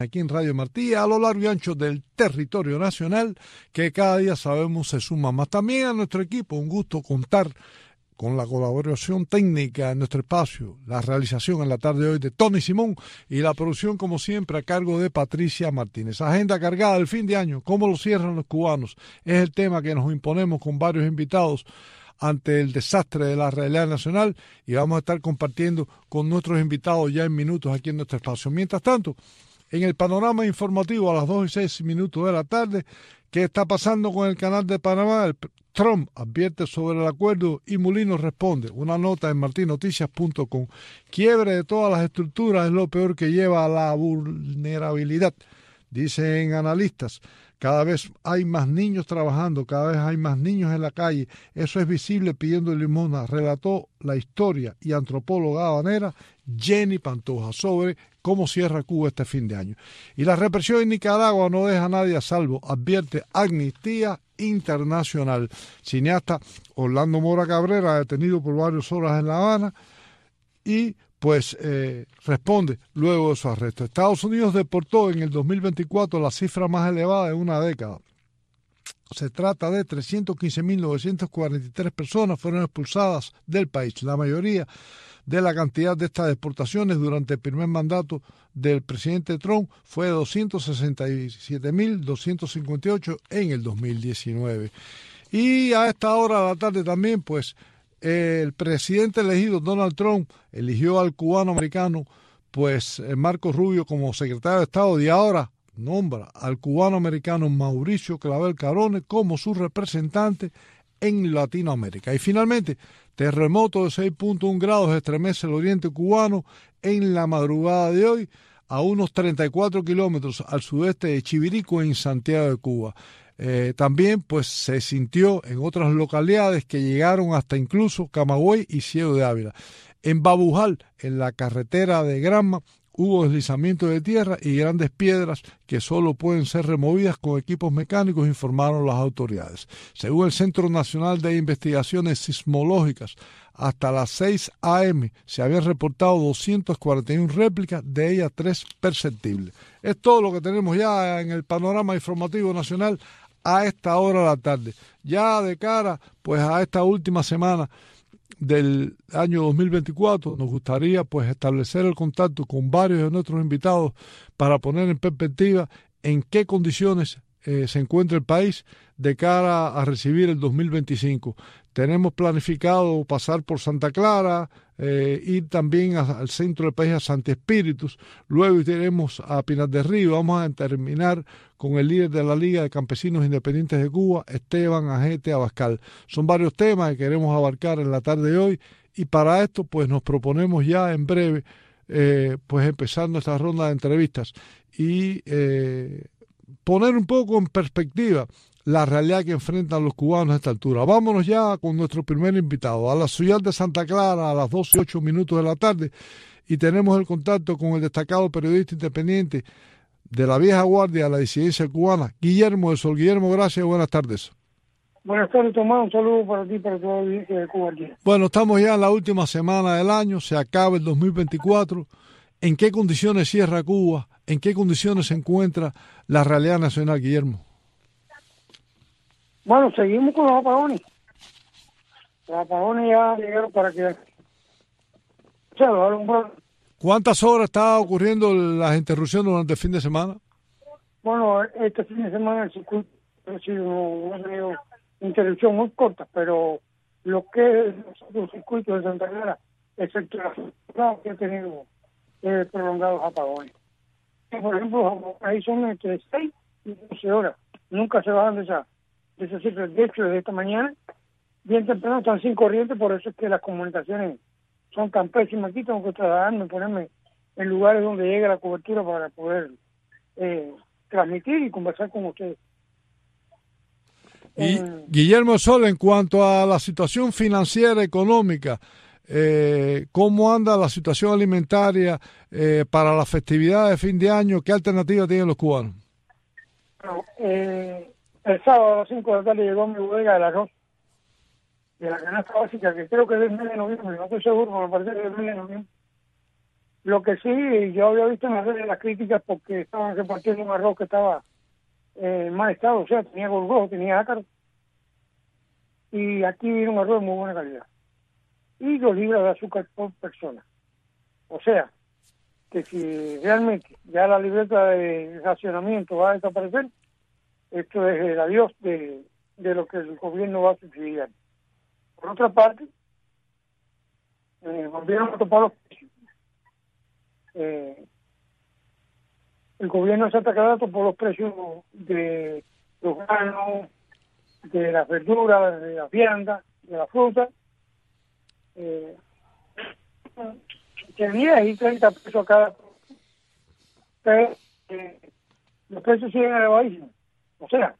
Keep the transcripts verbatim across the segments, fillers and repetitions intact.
aquí en Radio Martí, a lo largo y ancho del territorio nacional, que cada día sabemos se suma más. También a nuestro equipo, un gusto contar con la colaboración técnica en nuestro espacio, la realización en la tarde de hoy de Tony Simón y la producción, como siempre, a cargo de Patricia Martínez. Agenda cargada del fin de año, ¿cómo lo cierran los cubanos? Es el tema que nos imponemos con varios invitados ante el desastre de la realidad nacional, y vamos a estar compartiendo con nuestros invitados ya en minutos aquí en nuestro espacio. Mientras tanto, en el panorama informativo a las dos y seis minutos de la tarde, ¿qué está pasando con el canal de Panamá? El Trump advierte sobre el acuerdo y Mulino responde. Una nota en martin noticias punto com. Quiebre de todas las estructuras es lo peor que lleva a la vulnerabilidad, dicen analistas. Cada vez hay más niños trabajando, cada vez hay más niños en la calle. Eso es visible pidiendo limosna, relató la historia y antropóloga habanera Jenny Pantoja sobre cómo cierra Cuba este fin de año. Y la represión en Nicaragua no deja a nadie a salvo, advierte Amnistía Internacional. Cineasta Orlando Mora Cabrera, detenido por varias horas en La Habana, y pues eh, responde luego de su arresto. Estados Unidos deportó en el dos mil veinticuatro la cifra más elevada de una década. Se trata de trescientas quince mil novecientas cuarenta y tres personas fueron expulsadas del país. La mayoría de la cantidad de estas deportaciones durante el primer mandato del presidente Trump fue de doscientas sesenta y siete mil doscientas cincuenta y ocho en el dos mil diecinueve. Y a esta hora de la tarde también, pues, el presidente elegido Donald Trump eligió al cubano americano, pues, Marco Rubio como secretario de Estado, y ahora nombra al cubano americano Mauricio Clavel Carone como su representante en Latinoamérica. Y finalmente, terremoto de seis punto uno grados estremece el oriente cubano en la madrugada de hoy, a unos treinta y cuatro kilómetros al sudeste de Chivirico, en Santiago de Cuba. Eh, también pues se sintió en otras localidades que llegaron hasta incluso Camagüey y Ciego de Ávila. En Babujal, en la carretera de Granma, hubo deslizamiento de tierra y grandes piedras que solo pueden ser removidas con equipos mecánicos, informaron las autoridades. Según el Centro Nacional de Investigaciones Sismológicas, hasta las seis a eme se habían reportado doscientas cuarenta y una réplicas, de ellas tres perceptibles. Es todo lo que tenemos ya en el panorama informativo nacional a esta hora de la tarde. Ya de cara pues a esta última semana del año dos mil veinticuatro, nos gustaría pues establecer el contacto con varios de nuestros invitados para poner en perspectiva en qué condiciones eh, se encuentra el país de cara a recibir el dos mil veinticinco. Tenemos planificado pasar por Santa Clara, eh, ir también a, al centro del país, a Santi Espíritus, luego iremos a Pinar del Río. Vamos a terminar con el líder de la Liga de Campesinos Independientes de Cuba, Esteban Ajete Abascal. Son varios temas que queremos abarcar en la tarde de hoy, y para esto pues nos proponemos ya en breve eh, pues empezar nuestra ronda de entrevistas y eh, poner un poco en perspectiva la realidad que enfrentan los cubanos a esta altura. Vámonos ya con nuestro primer invitado, a la ciudad de Santa Clara, a las doce y ocho minutos de la tarde, y tenemos el contacto con el destacado periodista independiente de la vieja guardia de la disidencia cubana, Guillermo de Sol. Guillermo, gracias, buenas tardes. Buenas tardes, Tomás, un saludo para ti y para toda la audiencia de Cuba. Bueno, estamos ya en la última semana del año, se acaba el dos mil veinticuatro. ¿En qué condiciones cierra Cuba? ¿En qué condiciones se encuentra la realidad nacional, Guillermo? Bueno, seguimos con los apagones. Los apagones ya llegaron para quedar. O sea, lo alumbraron. ¿Cuántas horas está ocurriendo las interrupciones durante el fin de semana? Bueno, este fin de semana el circuito ha sido una tenido interrupción muy corta, pero lo que es los circuitos de Santa Clara, excepto la que ha tenido eh, prolongados apagones. Por ejemplo, ahí son entre seis y doce horas. Nunca se bajan de esa, de esa cifra. De hecho, desde esta mañana, bien temprano, están sin corriente, por eso es que las comunicaciones son tan pésimas. Aquí tengo que trasladarme, ponerme en lugares donde llegue la cobertura para poder eh, transmitir y conversar con ustedes. Y, eh, Guillermo Sol, en cuanto a la situación financiera, económica, eh, ¿cómo anda la situación alimentaria eh, para la festividad de fin de año? ¿Qué alternativa tienen los cubanos? Bueno, eh, el sábado a las cinco de la tarde llegó mi bodega del arroz, de la canasta básica, que creo que es del mes de noviembre, no estoy seguro, pero me parece que es del mes de noviembre. Lo que sí, yo había visto en las redes las críticas porque estaban repartiendo un arroz que estaba eh, en mal estado, o sea, tenía gorgojo, tenía ácaro. Y aquí viene un arroz de muy buena calidad. Y dos libras de azúcar por persona. O sea, que si realmente ya la libreta de racionamiento va a desaparecer, esto es el adiós de, de lo que el gobierno va a subsidiar. Por otra parte, eh, volvieron a topar los precios. Eh, el gobierno de Santa Clara topó los precios de los granos, de las verduras, de las viandas, de la fruta, eh, de diez y treinta pesos cada. Pero eh, los precios siguen elevadísimos. O sea,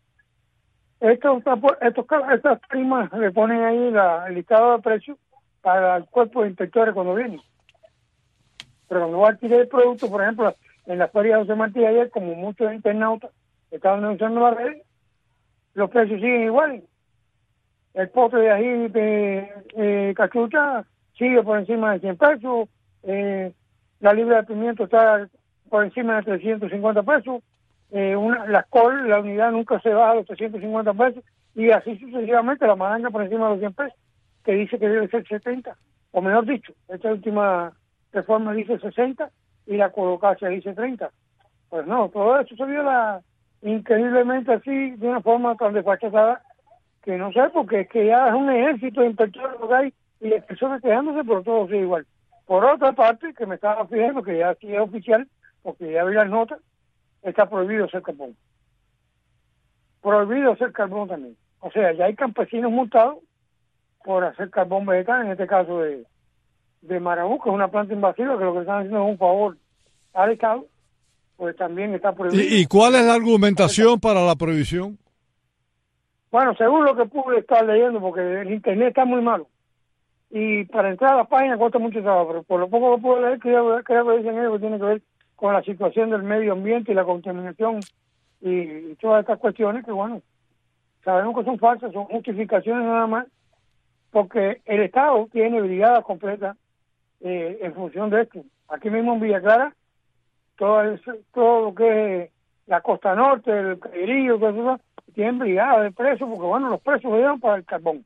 estos, estos, estas primas le ponen ahí la, el listado de precios para el cuerpo de inspectores cuando vienen. Pero cuando va a adquirir el producto, por ejemplo, en la feria de José Martí ayer, como muchos internautas estaban denunciando las redes, los precios siguen iguales. El pote de ají de eh, cachucha sigue por encima de cien pesos, eh, la libra de pimiento está por encima de trescientos cincuenta pesos, eh, una, la col, la unidad nunca se baja a los trescientos cincuenta pesos, y así sucesivamente la malanga por encima de los cien pesos, que dice que debe ser setenta, o mejor dicho, esta última reforma dice sesenta y la colocacia dice treinta. Pues no, todo eso se viola increíblemente así, de una forma tan desfachada, que no sé, porque es que ya es un ejército de inspectores lo que hay y las personas quejándose, pero todo sigue igual. Por otra parte, que me estaba fijando, que ya sí es oficial, porque ya vi las notas, está prohibido hacer carbón. Prohibido hacer carbón también. O sea, ya hay campesinos multados por hacer carbón vegetal, en este caso de, de Marabú, que es una planta invasiva, que lo que están haciendo es un favor al Estado, pues también está prohibido. ¿Y, y cuál es la argumentación para la prohibición? Bueno, según lo que pude estar leyendo, porque el internet está muy malo, y para entrar a la página cuesta mucho trabajo, pero por lo poco que pude leer, creo, creo que dicen ellos que tiene que ver con la situación del medio ambiente y la contaminación y, y todas estas cuestiones que, bueno, sabemos que son falsas, son justificaciones nada más, porque el Estado tiene brigadas completas eh, en función de esto. Aquí mismo en Villa Clara, todo, el, todo lo que es la costa norte, el Cayerillo, todo eso, tienen brigadas de presos, porque bueno, los presos se llevan para el carbón.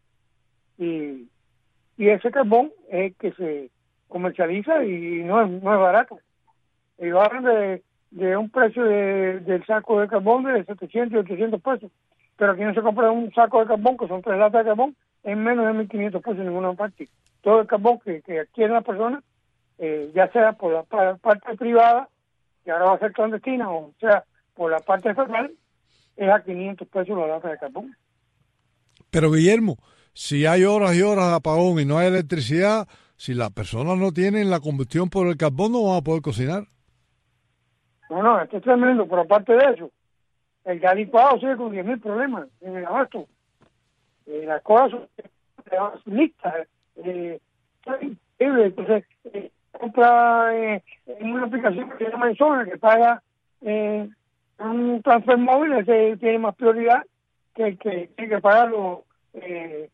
Y, y ese carbón es el que se comercializa y no es, no es barato. Y hablan de, de un precio de, del saco de carbón de setecientos y ochocientos pesos. Pero aquí no se compra un saco de carbón, que son tres latas de carbón, en menos de mil quinientos pesos en ninguna parte. Todo el carbón que, que adquieren las personas, eh, ya sea por la, por la parte privada, que ahora va a ser clandestina, o sea, por la parte federal, es a quinientos pesos la lata de carbón. Pero Guillermo, si hay horas y horas de apagón y no hay electricidad, si las personas no tienen la combustión por el carbón, no van a poder cocinar. No, no, esto es tremendo, pero aparte de eso, el gas licuado sigue con diez mil problemas en el abasto. Eh, las cosas son listas. Eh, entonces, eh, compra eh, en una aplicación que se llama Zona, que paga eh, un transfer móvil, ese tiene más prioridad que el que tiene que pagarlo. Eh,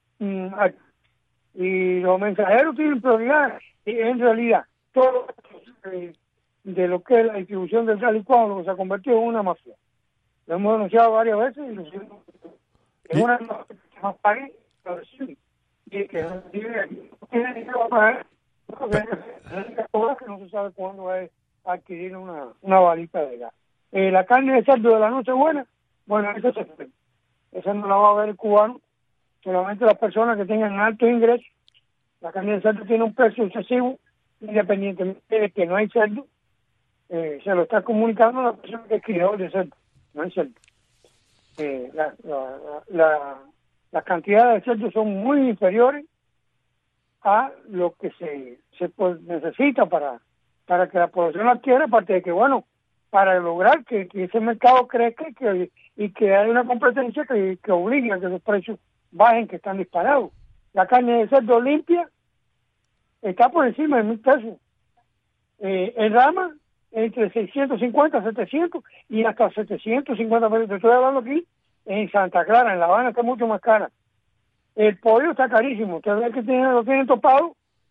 y los mensajeros tienen prioridad, y en realidad, todo eh, de lo que es la distribución del gas licuado, lo que se ha convertido en una mafia. Lo hemos denunciado varias veces y lo es una mafia que más pague, pero sí, y que no tiene dinero a pagar, que no se sabe cuándo va a adquirir una, una balita de gas. Eh, la carne de cerdo de la Nochebuena, bueno, esa se fue. Esa no la va a ver el cubano, solamente las personas que tengan alto ingreso. La carne de cerdo tiene un precio excesivo, independientemente de que no hay cerdo, eh, se lo está comunicando a la persona que es criador de cerdo, no hay cerdo. Eh, la, la, la, las cantidades de cerdo son muy inferiores a lo que se, se pues, necesita para, para que la población adquiera, aparte de que, bueno, para lograr que, que ese mercado crezca y que, y que haya una competencia que, que obligue a que los precios bajen, que están disparados. La carne de cerdo limpia está por encima de mil pesos. Eh, el rama entre seiscientos cincuenta, setecientos y hasta setecientos cincuenta pesos. Te estoy hablando aquí en Santa Clara, en La Habana está mucho más cara. El pollo está carísimo. Ustedes ven que tienen, lo tienen topado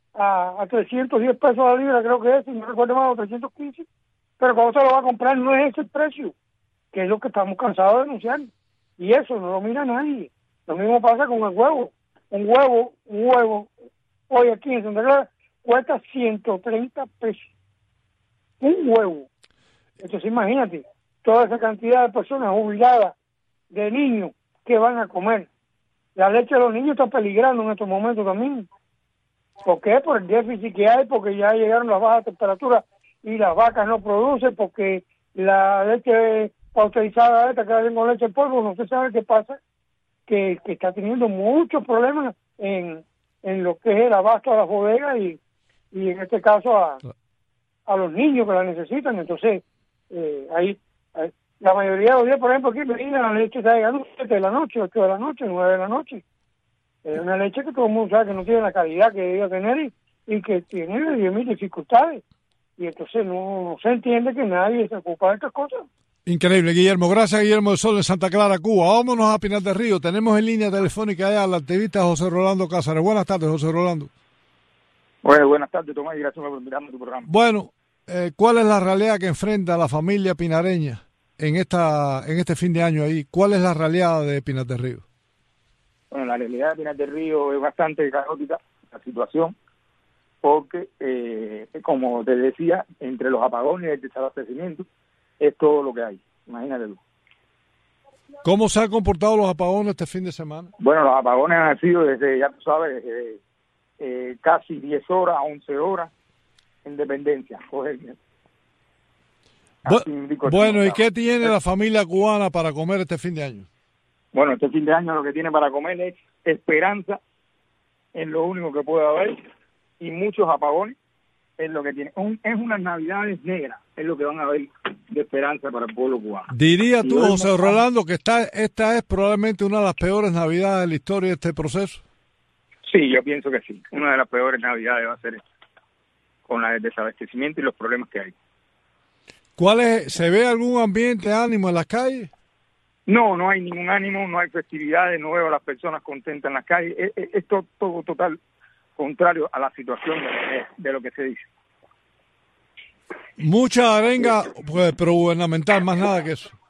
a, a trescientos diez pesos la libra, creo que es, si no recuerdo mal, o trescientos quince, pero cuando se lo va a comprar no es ese el precio, que es lo que estamos cansados de denunciar. Y eso no lo mira nadie. Lo mismo pasa con el huevo. Un huevo, un huevo, hoy aquí en Santa Clara, cuesta ciento treinta pesos. Un huevo. Entonces imagínate, toda esa cantidad de personas jubiladas, de niños, que van a comer. La leche de los niños está peligrando en estos momentos también. ¿Por qué? Por el déficit que hay, porque ya llegaron las bajas temperaturas y las vacas no producen, porque la leche pasteurizada esta que hacen con leche en polvo, no se sabe qué pasa, que, que está teniendo muchos problemas en, en lo que es el abasto a las bodegas y, y en este caso a, a los niños que la necesitan. Entonces, eh, ahí, ahí la mayoría de los días, por ejemplo, aquí en Medina la leche está llegando a siete de la noche, ocho de la noche, nueve de la noche. Es una leche que todo el mundo sabe que no tiene la calidad que debía tener y, y que tiene diez mil dificultades. Y entonces no, no se entiende que nadie se ocupa de estas cosas. Increíble, Guillermo. Gracias, Guillermo del Sol de Santa Clara, Cuba. Vámonos a Pinar del Río. Tenemos en línea telefónica allá al activista José Rolando Cázares. Buenas tardes, José Rolando. Bueno, buenas tardes, Tomás, y gracias por invitarme a tu programa. Bueno, eh, ¿cuál es la realidad que enfrenta la familia pinareña en esta en este fin de año ahí? ¿Cuál es la realidad de Pinar del Río? Bueno, la realidad de Pinar del Río es bastante caótica, la situación, porque, eh, como te decía, entre los apagones y el desabastecimiento, es todo lo que hay. Imagínate tú. ¿Cómo se han comportado los apagones este fin de semana? Bueno, los apagones han sido desde, ya tú sabes, desde, eh, casi diez horas a once horas en dependencia. Joder. Bu bueno, ¿y qué tiene la familia cubana para comer este fin de año? Bueno, este fin de año lo que tiene para comer es esperanza, es lo único que puede haber, y muchos apagones es lo que tiene. Un, es unas navidades negras, es lo que van a haber de esperanza para el pueblo cubano. ¿Diría tú, José Rolando, que esta, esta es probablemente una de las peores navidades de la historia de este proceso? Sí, yo pienso que sí. Una de las peores navidades va a ser esta, con la del desabastecimiento y los problemas que hay. ¿Cuál es, ¿Se ve algún ambiente, ánimo en las calles? No, no hay ningún ánimo, no hay festividades, no veo a las personas contentas en las calles. Es, es, es todo, todo total contrario a la situación de, de lo que se dice. Mucha arenga, pues, pero gubernamental, más nada que eso.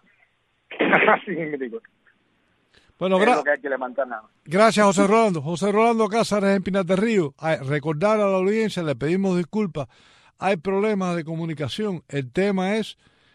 Sí, me digo. Bueno, es lo que hay que levantar nada. Gracias, José Rolando. José Rolando Cázares en Pinar del Río. A recordar a la audiencia, le pedimos disculpas. Hay problemas de comunicación. El tema es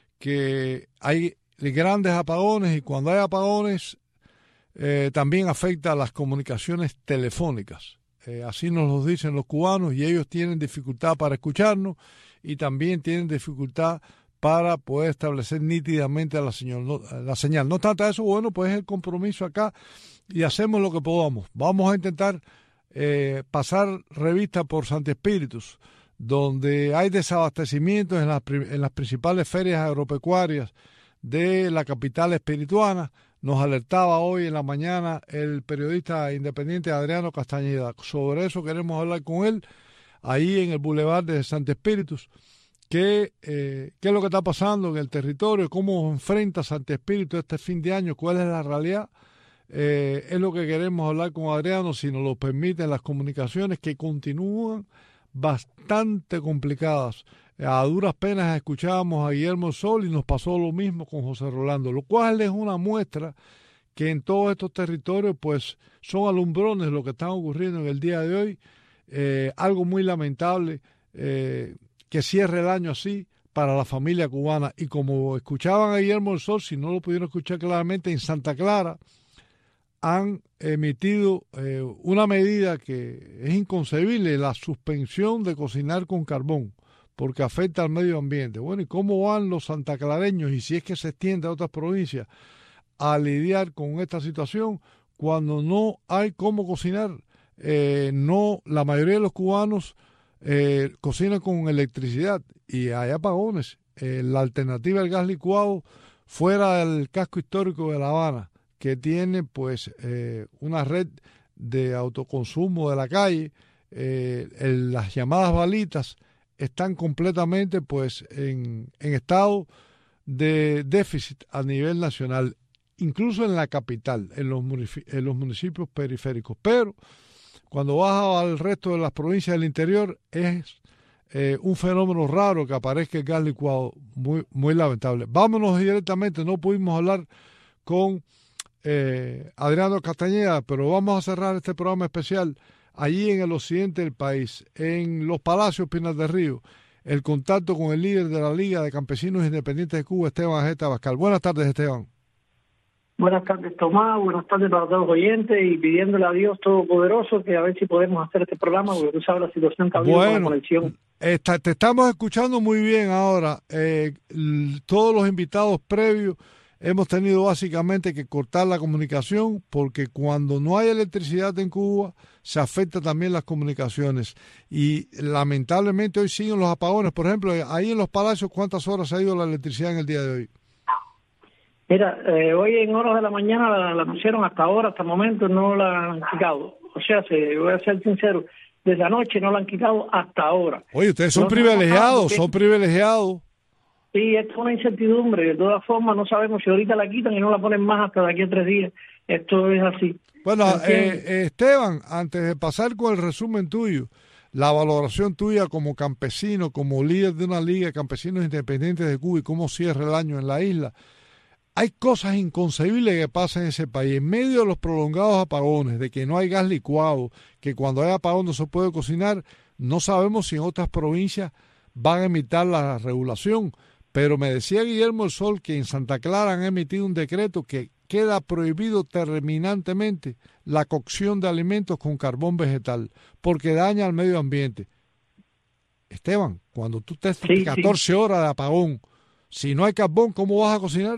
que hay grandes apagones y cuando hay apagones eh, también afecta a las comunicaciones telefónicas. Eh, así nos lo dicen los cubanos y ellos tienen dificultad para escucharnos y también tienen dificultad para poder establecer nítidamente la señal. No, la señal. No obstante eso, bueno, pues es el compromiso acá y hacemos lo que podamos. Vamos a intentar eh, pasar revista por Santi Espíritus, donde hay desabastecimientos en las, en las principales ferias agropecuarias de la capital espirituana. Nos alertaba hoy en la mañana el periodista independiente Adriano Castañeda. Sobre eso queremos hablar con él, ahí en el Boulevard de Santi Espíritus. ¿Qué, eh, ¿Qué es lo que está pasando en el territorio? ¿Cómo enfrenta Santi Espíritus este fin de año? ¿Cuál es la realidad? Eh, es lo que queremos hablar con Adriano, si nos lo permiten las comunicaciones, que continúan bastante complicadas. A duras penas escuchábamos a Guillermo Sol y nos pasó lo mismo con José Rolando, lo cual es una muestra que en todos estos territorios pues son alumbrones lo que está ocurriendo en el día de hoy. Eh, algo muy lamentable eh, que cierre el año así para la familia cubana. Y como escuchaban a Guillermo Sol, si no lo pudieron escuchar claramente, en Santa Clara han emitido eh, una medida que es inconcebible, la suspensión de cocinar con carbón, porque afecta al medio ambiente. Bueno, ¿y cómo van los santaclareños, y si es que se extiende a otras provincias, a lidiar con esta situación cuando no hay cómo cocinar? Eh, no, la mayoría de los cubanos eh, cocinan con electricidad y hay apagones. Eh, la alternativa al gas licuado fuera del casco histórico de La Habana, que tiene pues eh, una red de autoconsumo de la calle, eh, el, las llamadas balitas están completamente pues en, en estado de déficit a nivel nacional, incluso en la capital, en los, municipios, en los municipios periféricos. Pero cuando vas al resto de las provincias del interior, es eh, un fenómeno raro que aparezca el gas licuado, muy, muy lamentable. Vámonos directamente, no pudimos hablar con eh, Adriano Castañeda, pero vamos a cerrar este programa especial allí en el occidente del país, en Los Palacios, Pinar del Río, el contacto con el líder de la Liga de Campesinos Independientes de Cuba, Esteban Ajeta Abascal. Buenas tardes, Esteban. Buenas tardes, Tomás. Buenas tardes para todos los oyentes y pidiéndole a Dios Todopoderoso que a ver si podemos hacer este programa, porque tú sabes la situación que ha habido bueno, con la conexión. Esta, te estamos escuchando muy bien ahora. Eh, todos los invitados previos hemos tenido básicamente que cortar la comunicación porque cuando no hay electricidad en Cuba se afecta también las comunicaciones y lamentablemente hoy siguen los apagones. Por ejemplo, ahí en Los Palacios, ¿cuántas horas ha ido la electricidad en el día de hoy? Mira, eh, hoy en horas de la mañana la, la pusieron hasta ahora, hasta el momento no la han quitado. O sea, se, voy a ser sincero, desde anoche no la han quitado hasta ahora. Oye, ustedes son no privilegiados, son privilegiados. Sí, esto es una incertidumbre. De todas formas, no sabemos si ahorita la quitan y no la ponen más hasta de aquí a tres días. Esto es así. Bueno, eh, Esteban, antes de pasar con el resumen tuyo, la valoración tuya como campesino, como líder de una liga de campesinos independientes de Cuba y cómo cierra el año en la isla. Hay cosas inconcebibles que pasan en ese país. En medio de los prolongados apagones, de que no hay gas licuado, que cuando hay apagón no se puede cocinar, no sabemos si en otras provincias van a emitir la regulación. Pero me decía Guillermo El Sol que en Santa Clara han emitido un decreto que queda prohibido terminantemente la cocción de alimentos con carbón vegetal, porque daña al medio ambiente. Esteban, cuando tú estés sí, catorce sí. horas de apagón, si no hay carbón, ¿cómo vas a cocinar?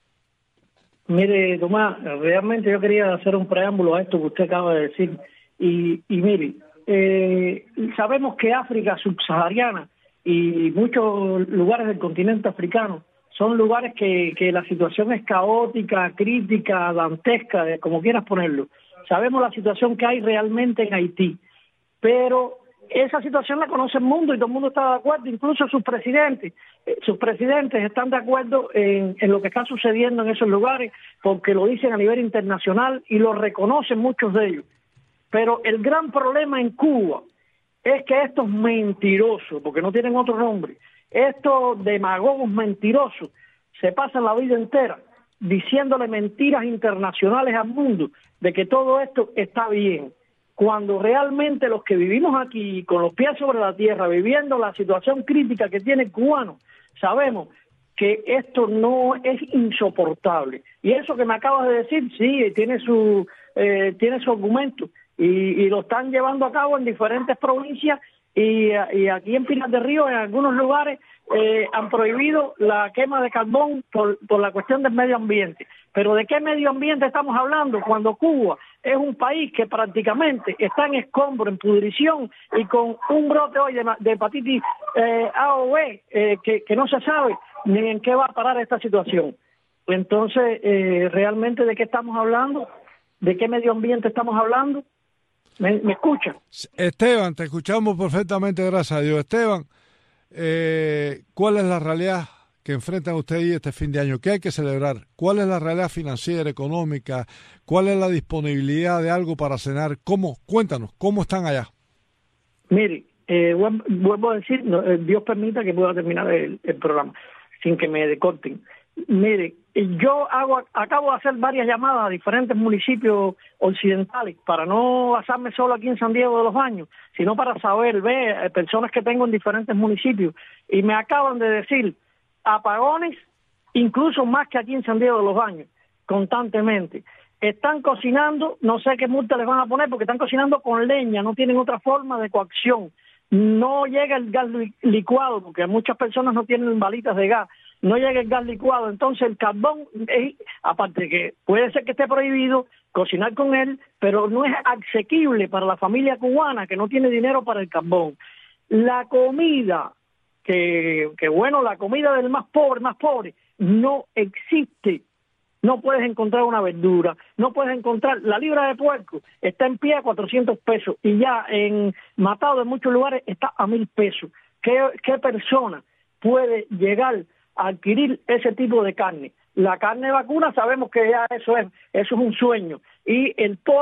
Mire, Tomás, realmente yo quería hacer un preámbulo a esto que usted acaba de decir. Y, y mire, eh, sabemos que África subsahariana y muchos lugares del continente africano son lugares que, que la situación es caótica, crítica, dantesca, como quieras ponerlo. Sabemos la situación que hay realmente en Haití, pero esa situación la conoce el mundo y todo el mundo está de acuerdo, incluso sus presidentes. Eh, sus presidentes están de acuerdo en, en lo que está sucediendo en esos lugares porque lo dicen a nivel internacional y lo reconocen muchos de ellos. Pero el gran problema en Cuba es que estos mentirosos, porque no tienen otro nombre, estos demagogos mentirosos, se pasan la vida entera diciéndole mentiras internacionales al mundo de que todo esto está bien, cuando realmente los que vivimos aquí con los pies sobre la tierra, viviendo la situación crítica que tiene el cubano, sabemos que esto no es insoportable. Y eso que me acabas de decir, sí, tiene su, eh, tiene su argumento. Y, y lo están llevando a cabo en diferentes provincias y, y aquí en Pinar del Río, en algunos lugares, eh, han prohibido la quema de carbón por, por la cuestión del medio ambiente. Pero ¿de qué medio ambiente estamos hablando cuando Cuba es un país que prácticamente está en escombro, en pudrición y con un brote hoy de, de hepatitis eh, A o B eh, que, que no se sabe ni en qué va a parar esta situación? Entonces, eh, ¿realmente de qué estamos hablando? ¿De qué medio ambiente estamos hablando? ¿Me, me escuchan? Esteban, te escuchamos perfectamente, gracias a Dios. Esteban, eh, ¿cuál es la realidad que enfrentan ustedes este fin de año? ¿Qué hay que celebrar? ¿Cuál es la realidad financiera, económica? ¿Cuál es la disponibilidad de algo para cenar? ¿Cómo? Cuéntanos, ¿cómo están allá? Mire, eh, vuelvo a decir, no, eh, Dios permita que pueda terminar el, el programa sin que me decorten. Mire, yo hago, acabo de hacer varias llamadas a diferentes municipios occidentales para no basarme solo aquí en San Diego de los Baños, sino para saber, ver personas que tengo en diferentes municipios y me acaban de decir apagones, incluso más que aquí en San Diego de los Baños, constantemente. Están cocinando, no sé qué multa les van a poner porque están cocinando con leña, no tienen otra forma de coacción. No llega el gas licuado porque muchas personas no tienen balitas de gas. No llega el gas licuado, entonces el carbón, es, aparte de que puede ser que esté prohibido cocinar con él, pero no es asequible para la familia cubana que no tiene dinero para el carbón. La comida, que, que bueno, la comida del más pobre, más pobre, no existe. No puedes encontrar una verdura, no puedes encontrar, la libra de puerco está en pie a cuatrocientos pesos y ya en Matado en muchos lugares está a mil pesos. ¿Qué, qué persona puede llegar a adquirir ese tipo de carne? La carne vacuna sabemos que ya eso es, eso es un sueño. Y el pollo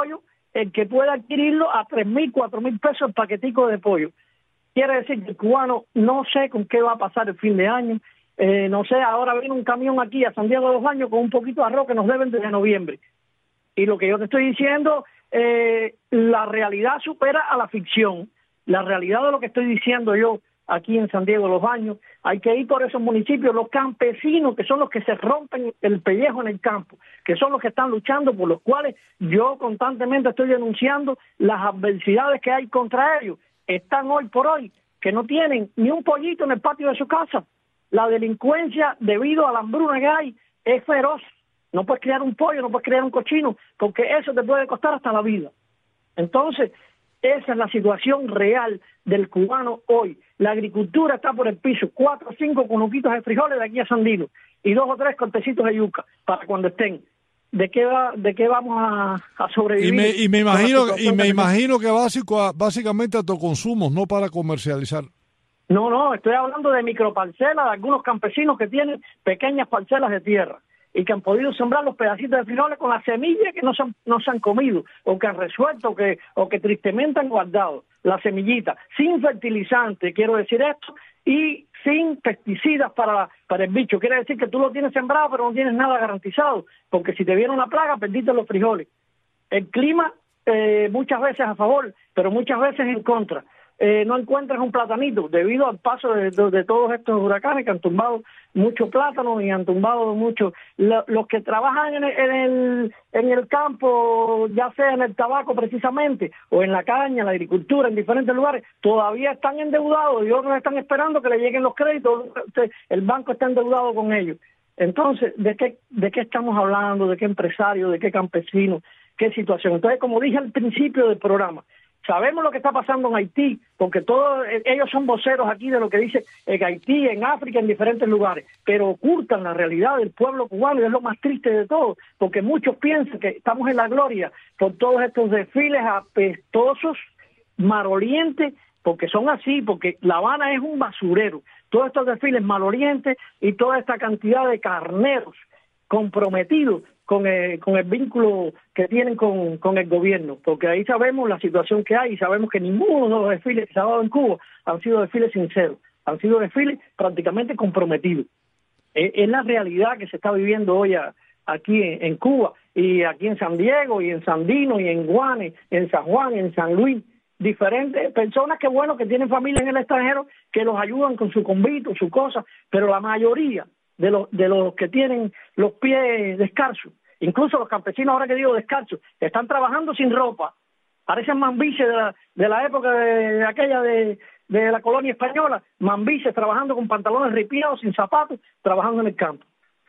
el que pueda adquirirlo a tres mil, cuatro mil pesos el paquetico de pollo. Quiere decir que el cubano no sé con qué va a pasar el fin de año, eh, no sé, ahora viene un camión aquí a San Diego de los Baños con un poquito de arroz que nos deben desde noviembre. Y lo que yo te estoy diciendo, eh, la realidad supera a la ficción. La realidad de lo que estoy diciendo yo aquí en San Diego de los Baños, hay que ir por esos municipios, los campesinos, que son los que se rompen el pellejo en el campo, que son los que están luchando, por los cuales yo constantemente estoy denunciando las adversidades que hay contra ellos. Están hoy por hoy que no tienen ni un pollito en el patio de su casa. La delincuencia, debido a la hambruna que hay, es feroz. No puedes criar un pollo, no puedes criar un cochino, porque eso te puede costar hasta la vida. Entonces, esa es la situación real del cubano hoy. La agricultura está por el piso, cuatro o cinco conuquitos de frijoles de aquí a San Dilo y dos o tres cortecitos de yuca para cuando estén. ¿De qué va, de qué vamos a, a sobrevivir? Y me, y me imagino, y me imagino que básico, básicamente autoconsumos, no para comercializar. No, no, estoy hablando de microparcelas, de algunos campesinos que tienen pequeñas parcelas de tierra y que han podido sembrar los pedacitos de frijoles con las semillas que no se han, no se han comido, o que han resuelto, o que, o que tristemente han guardado la semillita, sin fertilizante, quiero decir esto, y sin pesticidas para, para el bicho. Quiere decir que tú lo tienes sembrado, pero no tienes nada garantizado, porque si te viene una plaga, perdiste los frijoles. El clima, eh, muchas veces a favor, pero muchas veces en contra. Eh, no encuentras un platanito debido al paso de, de, de todos estos huracanes que han tumbado muchos plátanos y han tumbado muchos. Lo, los que trabajan en el, en, el, en el campo, ya sea en el tabaco precisamente, o en la caña, en la agricultura, en diferentes lugares, todavía están endeudados y otros están esperando que le lleguen los créditos. El banco está endeudado con ellos. Entonces, ¿de qué, de qué estamos hablando? ¿De qué empresario? ¿De qué campesino? ¿Qué situación? Entonces, como dije al principio del programa, sabemos lo que está pasando en Haití, porque todos ellos son voceros aquí de lo que dice en Haití, en África, en diferentes lugares, pero ocultan la realidad del pueblo cubano y es lo más triste de todo, porque muchos piensan que estamos en la gloria por todos estos desfiles apestosos, malolientes, porque son así, porque La Habana es un basurero, todos estos desfiles malolientes y toda esta cantidad de carneros comprometidos con el, con el vínculo que tienen con, con el gobierno, porque ahí sabemos la situación que hay y sabemos que ninguno de los desfiles que se ha dado en Cuba han sido desfiles sinceros, han sido desfiles prácticamente comprometidos. Es, es la realidad que se está viviendo hoy a, aquí en, en Cuba, y aquí en San Diego, y en Sandino, y en Guane, en San Juan, en San Luis, diferentes personas que bueno, que tienen familia en el extranjero, que los ayudan con su convito, su cosa, pero la mayoría de los, de los que tienen los pies descalzos, incluso los campesinos, ahora que digo descalzos, están trabajando sin ropa, parecen mambiches de la, de la época de, de aquella de, de la colonia española, mambiches trabajando con pantalones ripiados, sin zapatos, trabajando en el campo.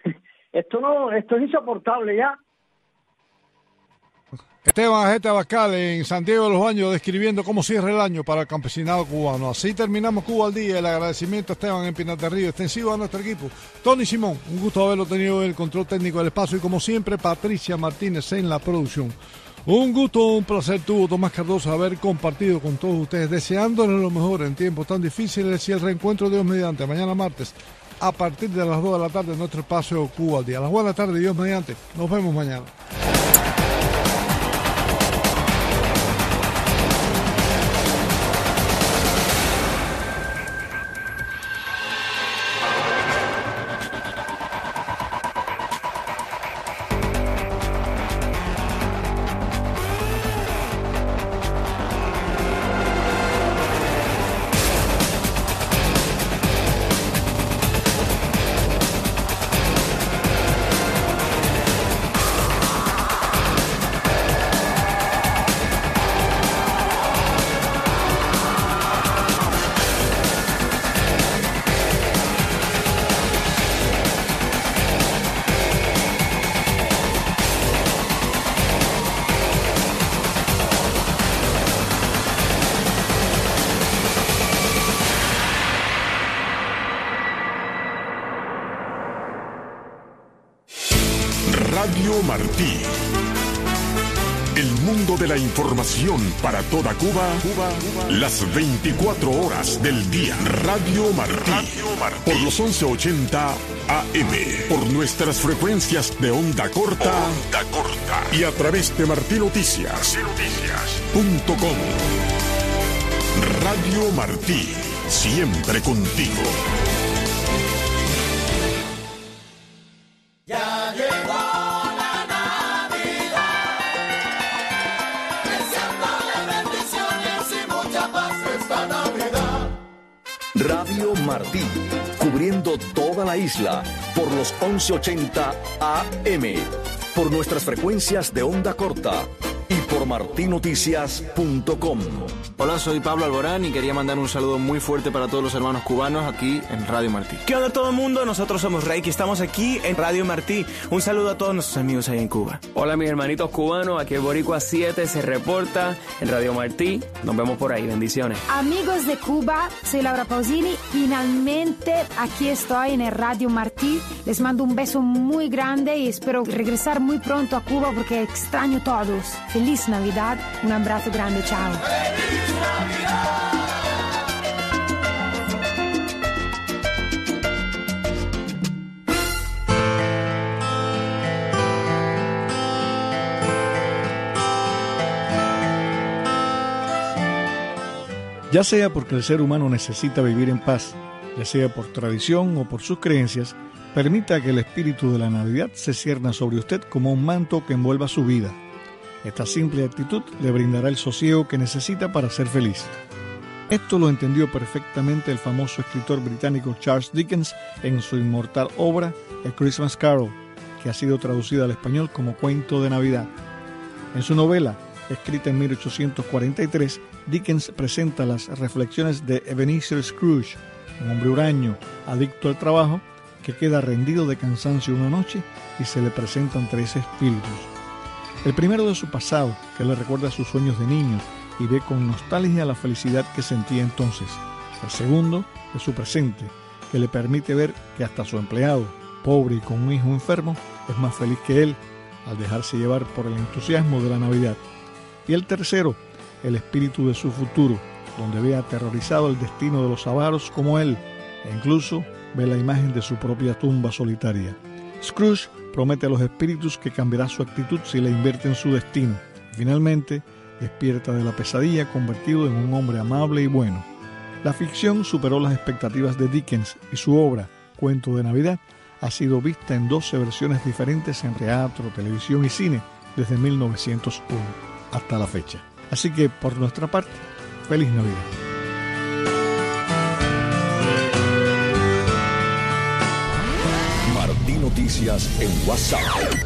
Esto no, esto es insoportable ya. Esteban Ajete Abascal en San Diego de los Baños describiendo cómo cierra el año para el campesinado cubano. Así terminamos Cuba al día. El agradecimiento a Esteban en Pinar del Río, extensivo a nuestro equipo. Tony Simón, un gusto haberlo tenido en el control técnico del espacio y como siempre Patricia Martínez en la producción. Un gusto, un placer tuvo Tomás Cardoso haber compartido con todos ustedes, deseándoles lo mejor en tiempos tan difíciles y el reencuentro de Dios mediante mañana martes a partir de las dos de la tarde en nuestro espacio Cuba al día. A las buenas tardes, Dios mediante. Nos vemos mañana. Radio Martí. El mundo de la información para toda Cuba, Cuba, Cuba. Las veinticuatro horas del día. Radio Martí. Radio Martí. Por los once ochenta A M por nuestras frecuencias de onda corta, onda corta y a través de martí noticias punto com. Radio Martí, siempre contigo. Ya llegó la Navidad, deseándole bendiciones y mucha paz esta Navidad. Radio Martí, cubriendo toda la isla por los once ochenta A M, por nuestras frecuencias de onda corta y por martí noticias punto com. Hola, soy Pablo Alborán y quería mandar un saludo muy fuerte para todos los hermanos cubanos aquí en Radio Martí. ¿Qué onda todo el mundo? Nosotros somos Reiki, estamos aquí en Radio Martí. Un saludo a todos nuestros amigos ahí en Cuba. Hola mis hermanitos cubanos, aquí el Boricua siete se reporta en Radio Martí. Nos vemos por ahí, bendiciones. Amigos de Cuba, soy Laura Pausini. Finalmente aquí estoy en el Radio Martí. Les mando un beso muy grande y espero regresar muy pronto a Cuba porque extraño a todos. Feliz Navidad, un abrazo grande, chao. Ya sea porque el ser humano necesita vivir en paz, ya sea por tradición o por sus creencias, permita que el espíritu de la Navidad se cierna sobre usted como un manto que envuelva su vida. Esta simple actitud le brindará el sosiego que necesita para ser feliz. Esto lo entendió perfectamente el famoso escritor británico Charles Dickens en su inmortal obra A Christmas Carol, que ha sido traducida al español como Cuento de Navidad. En su novela, escrita en mil ochocientos cuarenta y tres, Dickens presenta las reflexiones de Ebenezer Scrooge, un hombre huraño, adicto al trabajo, que queda rendido de cansancio una noche y se le presentan tres espíritus. El primero de su pasado, que le recuerda sus sueños de niño y ve con nostalgia la felicidad que sentía entonces. El segundo, de su presente, que le permite ver que hasta su empleado, pobre y con un hijo enfermo, es más feliz que él al dejarse llevar por el entusiasmo de la Navidad. Y el tercero, el espíritu de su futuro, donde ve aterrorizado el destino de los avaros como él, e incluso ve la imagen de su propia tumba solitaria. Scrooge promete a los espíritus que cambiará su actitud si le invierten su destino. Y finalmente, despierta de la pesadilla convertido en un hombre amable y bueno. La ficción superó las expectativas de Dickens y su obra, Cuento de Navidad, ha sido vista en doce versiones diferentes en teatro, televisión y cine desde mil novecientos uno hasta la fecha. Así que, por nuestra parte, ¡feliz Navidad! Martí Noticias en WhatsApp.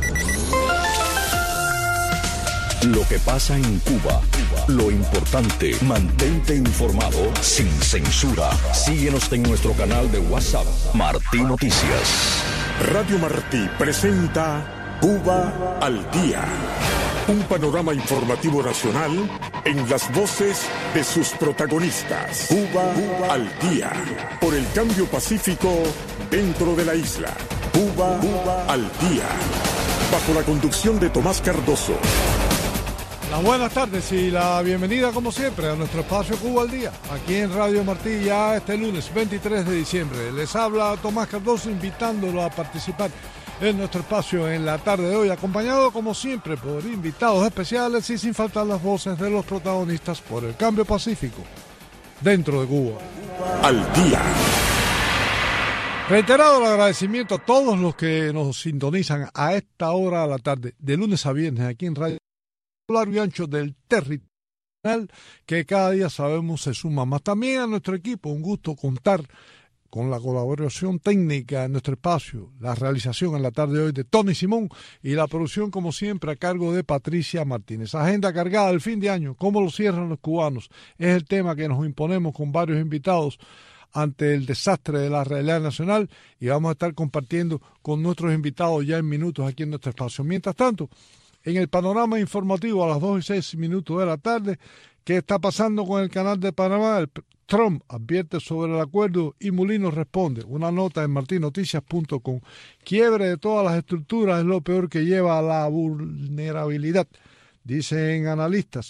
Lo que pasa en Cuba, lo importante, mantente informado sin censura. Síguenos en nuestro canal de WhatsApp, Martí Noticias. Radio Martí presenta Cuba al Día. Un panorama informativo nacional en las voces de sus protagonistas. Cuba, Cuba al Día. Por el cambio pacífico dentro de la isla. Cuba, Cuba al Día. Bajo la conducción de Tomás Cardoso. Las buenas tardes y la bienvenida como siempre a nuestro espacio Cuba al Día, aquí en Radio Martí ya este lunes veintitrés de diciembre. Les habla Tomás Cardoso invitándolo a participar en nuestro espacio en la tarde de hoy, acompañado como siempre por invitados especiales y sin faltar las voces de los protagonistas por el cambio pacífico dentro de Cuba. Al Día. Reiterado el agradecimiento a todos los que nos sintonizan a esta hora de la tarde, de lunes a viernes aquí en Radio largo y ancho del territorio que cada día sabemos se suma más. También a nuestro equipo, un gusto contar con la colaboración técnica en nuestro espacio, la realización en la tarde de hoy de Tony Simón y la producción como siempre a cargo de Patricia Martínez. Agenda cargada del fin de año, cómo lo cierran los cubanos, es el tema que nos imponemos con varios invitados ante el desastre de la realidad nacional y vamos a estar compartiendo con nuestros invitados ya en minutos aquí en nuestro espacio. Mientras tanto, en el panorama informativo a las dos y seis minutos de la tarde, ¿qué está pasando con el canal de Panamá? El Trump advierte sobre el acuerdo y Mulino responde. Una nota en martí noticias punto com. Quiebre de todas las estructuras es lo peor que lleva a la vulnerabilidad, dicen analistas.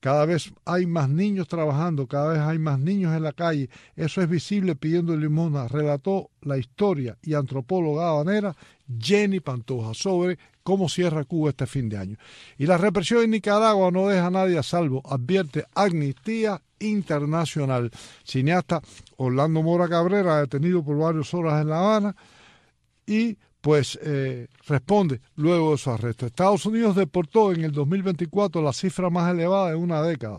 cada vez hay más niños trabajando, cada vez hay más niños en la calle, eso es visible pidiendo limosna, relató la historia y antropóloga habanera Jenny Pantoja sobre cómo cierra Cuba este fin de año. Y la represión en Nicaragua no deja a nadie a salvo, advierte Amnistía Internacional. Cineasta Orlando Mora Cabrera, detenido por varias horas en La Habana, y pues eh, responde luego de su arresto. Estados Unidos deportó en el dos mil veinticuatro la cifra más elevada de una década.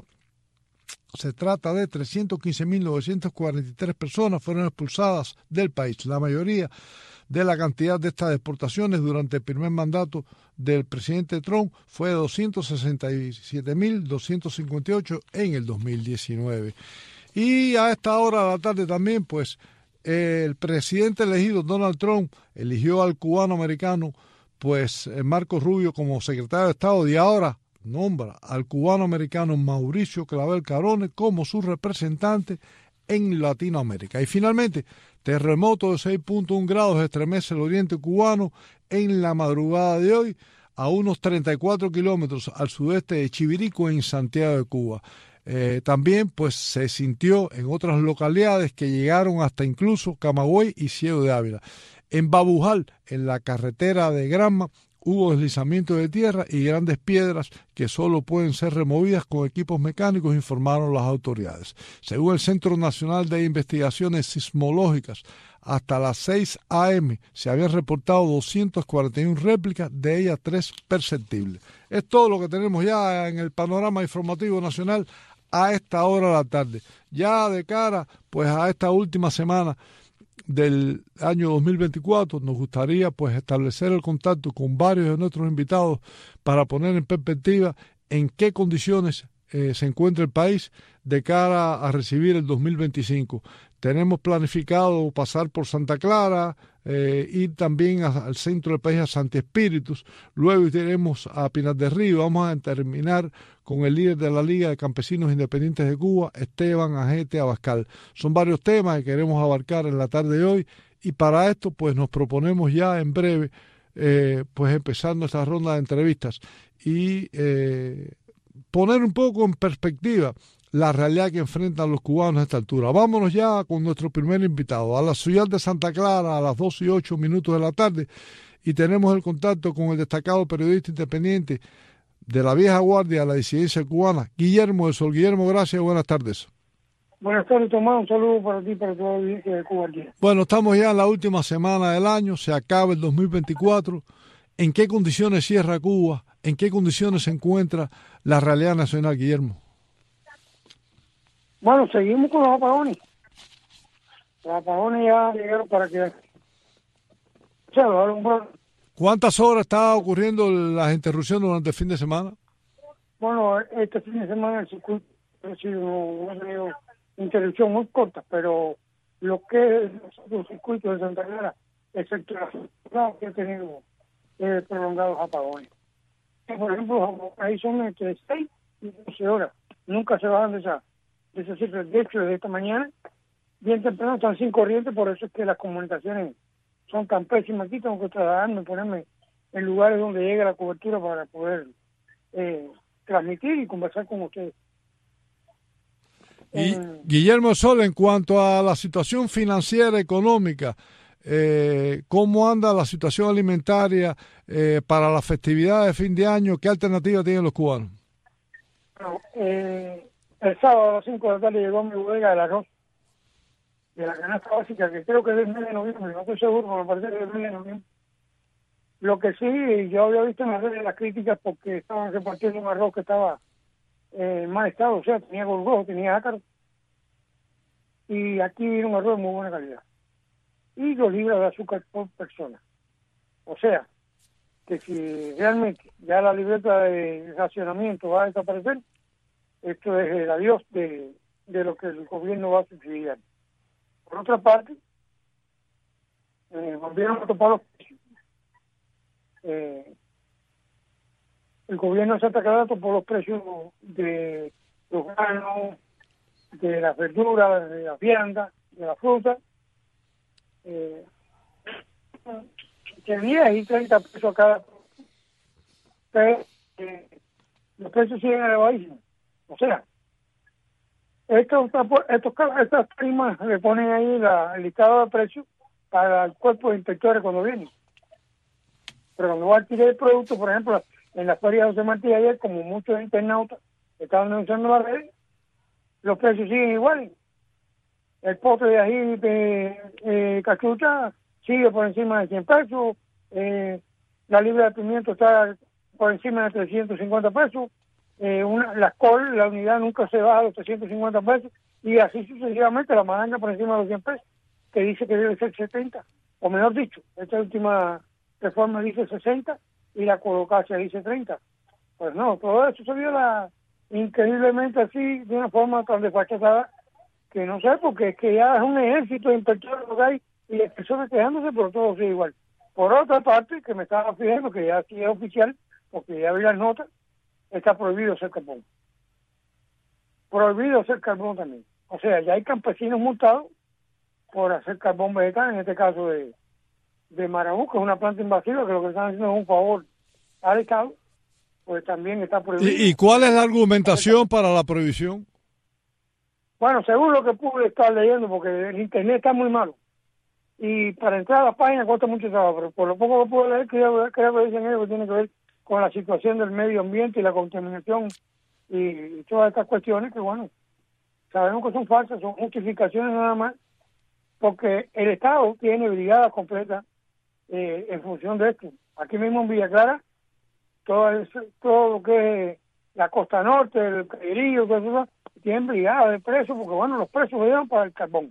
Se trata de trescientos quince mil novecientas cuarenta y tres personas fueron expulsadas del país. La mayoría de la cantidad de estas deportaciones durante el primer mandato del presidente Trump fue de doscientos sesenta y siete mil doscientos cincuenta y ocho en el dos mil diecinueve. Y a esta hora de la tarde también, pues, el presidente elegido Donald Trump eligió al cubano-americano, pues, Marco Rubio como secretario de Estado, y ahora nombra al cubano-americano Mauricio Clavel Carone como su representante en Latinoamérica. Y finalmente, terremoto de seis punto uno grados estremece el oriente cubano en la madrugada de hoy, a unos treinta y cuatro kilómetros al sudeste de Chivirico, en Santiago de Cuba. Eh, también pues se sintió en otras localidades que llegaron hasta incluso Camagüey y Ciego de Ávila. En Babujal, en la carretera de Granma, hubo deslizamiento de tierra y grandes piedras que solo pueden ser removidas con equipos mecánicos, informaron las autoridades. Según el Centro Nacional de Investigaciones Sismológicas, hasta las seis a eme se habían reportado doscientas cuarenta y una réplicas, de ellas tres perceptibles. Es todo lo que tenemos ya en el panorama informativo nacional a esta hora de la tarde. Ya de cara pues a esta última semana del año dos mil veinticuatro, nos gustaría pues establecer el contacto con varios de nuestros invitados para poner en perspectiva en qué condiciones eh, se encuentra el país de cara a recibir el dos mil veinticinco. Tenemos planificado pasar por Santa Clara, eh, ir también a, al centro del país, a Santi Espíritus, luego iremos a Pinar del Río. Vamos a terminar con el líder de la Liga de Campesinos Independientes de Cuba, Esteban Ajete Abascal. Son varios temas que queremos abarcar en la tarde de hoy, y para esto pues nos proponemos ya en breve eh, pues empezar nuestra ronda de entrevistas y eh, poner un poco en perspectiva la realidad que enfrentan los cubanos a esta altura. Vámonos ya con nuestro primer invitado, a la ciudad de Santa Clara, a las doce y ocho minutos de la tarde, y tenemos el contacto con el destacado periodista independiente de la vieja guardia de la disidencia cubana, Guillermo del Sol. Guillermo, gracias, buenas tardes. Buenas tardes, Tomás, un saludo para ti y para toda la audiencia de Cuba. Bueno, estamos ya en la última semana del año, se acaba el dos mil veinticuatro. ¿En qué condiciones cierra Cuba? ¿En qué condiciones se encuentra la realidad nacional, Guillermo? Bueno, seguimos con los apagones. Los apagones ya llegaron para que... O sea, los alumbrados... ¿Cuántas horas está ocurriendo las interrupciones durante el fin de semana? Bueno, este fin de semana el circuito ha sido una interrupción muy corta, pero lo que es los circuitos de Santa Clara, excepto la que ha tenido eh, prolongados apagones. Por ejemplo, ahí son entre seis y doce horas. Nunca se bajan de esa, de esa cifra. De hecho, desde esta mañana, bien temprano, están sin corriente, por eso es que las comunicaciones son tan pésimas. Aquí tengo que trasladarme, ponerme en lugares donde llegue la cobertura para poder eh, transmitir y conversar con ustedes. Y, eh, Guillermo Sol, en cuanto a la situación financiera, económica, eh, ¿cómo anda la situación alimentaria eh, para la festividad de fin de año? ¿Qué alternativa tienen los cubanos? Bueno, eh, el sábado a las cinco de la tarde llegó mi bodega el arroz de la canasta básica, que creo que es del mes de noviembre, no estoy seguro, pero me parece que es del mes de noviembre. Lo que sí, yo había visto en las redes las críticas porque estaban repartiendo un arroz que estaba eh, en mal estado, o sea, tenía gorgojo, tenía ácaro, y aquí vino un arroz de muy buena calidad. Y dos libras de azúcar por persona. O sea, que si realmente ya la libreta de racionamiento va a desaparecer, esto es el adiós de, de lo que el gobierno va a subsidiar. Por otra parte, eh, volvieron a topar los precios. Eh, el gobierno de Santa Clara topó los precios de los granos, de las verduras, de las viandas, de la fruta, eh, que diez y treinta pesos a cada, pero eh, los precios siguen elevadísimos. O sea, estos, estos, estas primas le ponen ahí la, el listado de precios para el cuerpo de inspectores cuando vienen. Pero cuando va a adquirir el producto, por ejemplo, en la feria de José Martí ayer, como muchos internautas estaban denunciando las redes, los precios siguen iguales. El pote de ají de eh, cachucha sigue por encima de cien pesos, eh, la libra de pimiento está por encima de trescientos cincuenta pesos, eh, una, la col, la unidad nunca se baja a los trescientos cincuenta pesos, y así sucesivamente la malanga por encima de los cien pesos, que dice que debe ser setenta, o mejor dicho, esta última reforma dice sesenta y la colocacia dice treinta. Pues no, todo eso se viola increíblemente así, de una forma tan desfachada, que no sé, porque es que ya es un ejército de inspectores lo que hay y las personas quejándose, pero todo sigue igual. Por otra parte, que me estaba fijando que ya sí es oficial, porque ya vi las notas, está prohibido hacer carbón. Prohibido hacer carbón también. O sea, ya hay campesinos multados por hacer carbón vegetal, en este caso de, de Marabú, que es una planta invasiva, que lo que están haciendo es un favor al Estado, pues también está prohibido. ¿Y, y cuál es la argumentación para la prohibición? Bueno, según lo que pude estar leyendo, porque el internet está muy malo, y para entrar a la página cuesta mucho trabajo, pero por lo poco que puedo leer, creo, creo que dicen ellos que tiene que ver con la situación del medio ambiente y la contaminación y, y todas estas cuestiones que, bueno, sabemos que son falsas, son justificaciones nada más, porque el Estado tiene brigadas completas eh, en función de esto. Aquí mismo en Villa Clara, todo, eso, todo lo que es la costa norte, el Cayerillo, todo eso, tienen brigadas de precios, porque bueno, los precios se llevan para el carbón.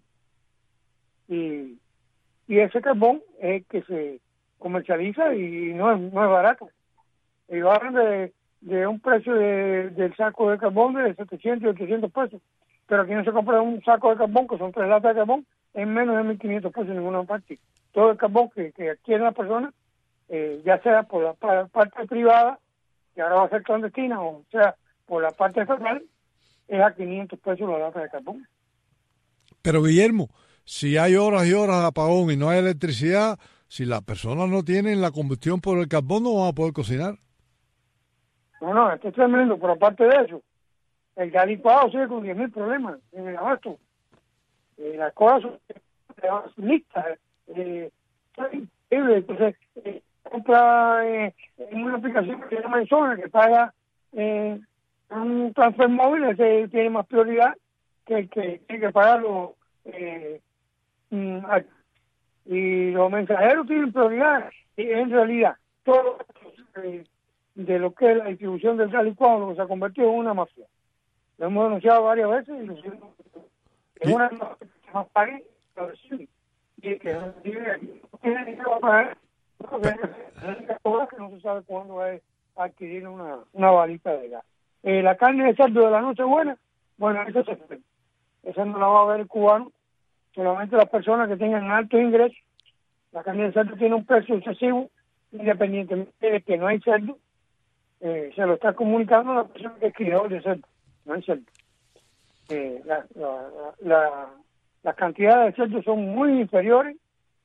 Y, y ese carbón es el que se comercializa y no es, no es barato. Y van de, de un precio de, del saco de carbón de setecientos y ochocientos pesos. Pero aquí no se compra un saco de carbón, que son tres latas de carbón, en menos de mil quinientos pesos en ninguna parte. Todo el carbón que, que adquieren las personas, eh, ya sea por la, por la parte privada, que ahora va a ser clandestina, o sea, por la parte estatal, es a quinientos pesos la lata de carbón. Pero Guillermo, si hay horas y horas de apagón y no hay electricidad, si las personas no tienen la combustión por el carbón, no van a poder cocinar. No, no, esto es tremendo, pero aparte de eso, el gas licuado sigue con diez mil problemas en el abasto. Eh, las cosas son listas. Eh, entonces, eh, compra eh, en una aplicación que se llama Zona, que paga eh, un transfer móvil, ese tiene más prioridad que el que tiene que pagarlo. Eh, y los mensajeros tienen prioridad, y en realidad todo eh, de lo que es la distribución del gas licuado, lo que se ha convertido en una mafia. Lo hemos denunciado varias veces y lo siento. Es una mafia que más pague, lo recibe. Y que no tiene dinero para pagar, que no se sabe cuándo va a adquirir una, una balita de gas. Eh, la carne de cerdo de la Nochebuena, bueno, eso se fue. Esa no la va a ver el cubano, solamente las personas que tengan altos ingresos. La carne de cerdo tiene un precio excesivo, independientemente de que no hay cerdo, eh, se lo está comunicando a la persona que es criador de cerdo, no hay cerdo. Eh, la, la, la, las cantidades de cerdo son muy inferiores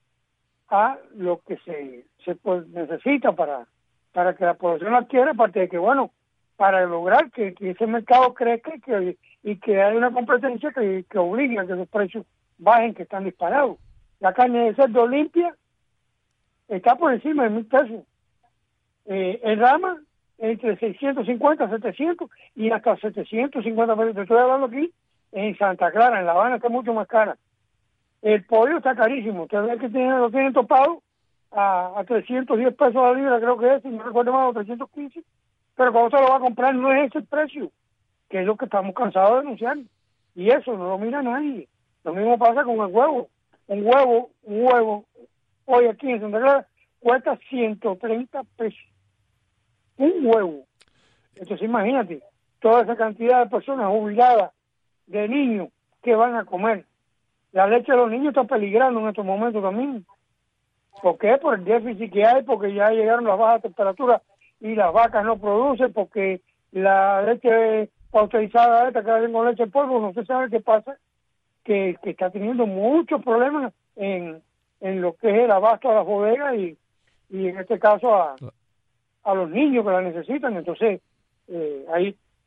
a lo que se, se pues, necesita para, para que la población adquiera, aparte de que, bueno, para lograr que, que ese mercado crezca y que, y que haya una competencia que, que obligue a que los precios bajen, que están disparados. La carne de cerdo limpia está por encima de mil pesos. Eh, el rama entre seiscientos cincuenta, setecientos y hasta setecientos cincuenta pesos. Te estoy hablando aquí en Santa Clara, en La Habana está mucho más cara. El pollo está carísimo. Usted ve que tiene, lo tienen topado a, a trescientos diez pesos la libra, creo que es, si no recuerdo mal, trescientos quince. Pero cuando usted lo va a comprar no es ese el precio, que es lo que estamos cansados de denunciar. Y eso no lo mira nadie. Lo mismo pasa con el huevo. Un huevo, un huevo, hoy aquí en Santa Clara, cuesta ciento treinta pesos. Un huevo. Entonces imagínate, toda esa cantidad de personas jubiladas, de niños, que van a comer. La leche de los niños está peligrando en estos momentos también. ¿Por qué? Por el déficit que hay, porque ya llegaron las bajas temperaturas y las vacas no producen, porque la leche pasteurizada esta que hacen con leche en polvo, no se sabe qué pasa, que, que está teniendo muchos problemas en, en lo que es el abasto a las bodegas y, y en este caso a, a los niños que la necesitan. Entonces, eh, ahí, ahí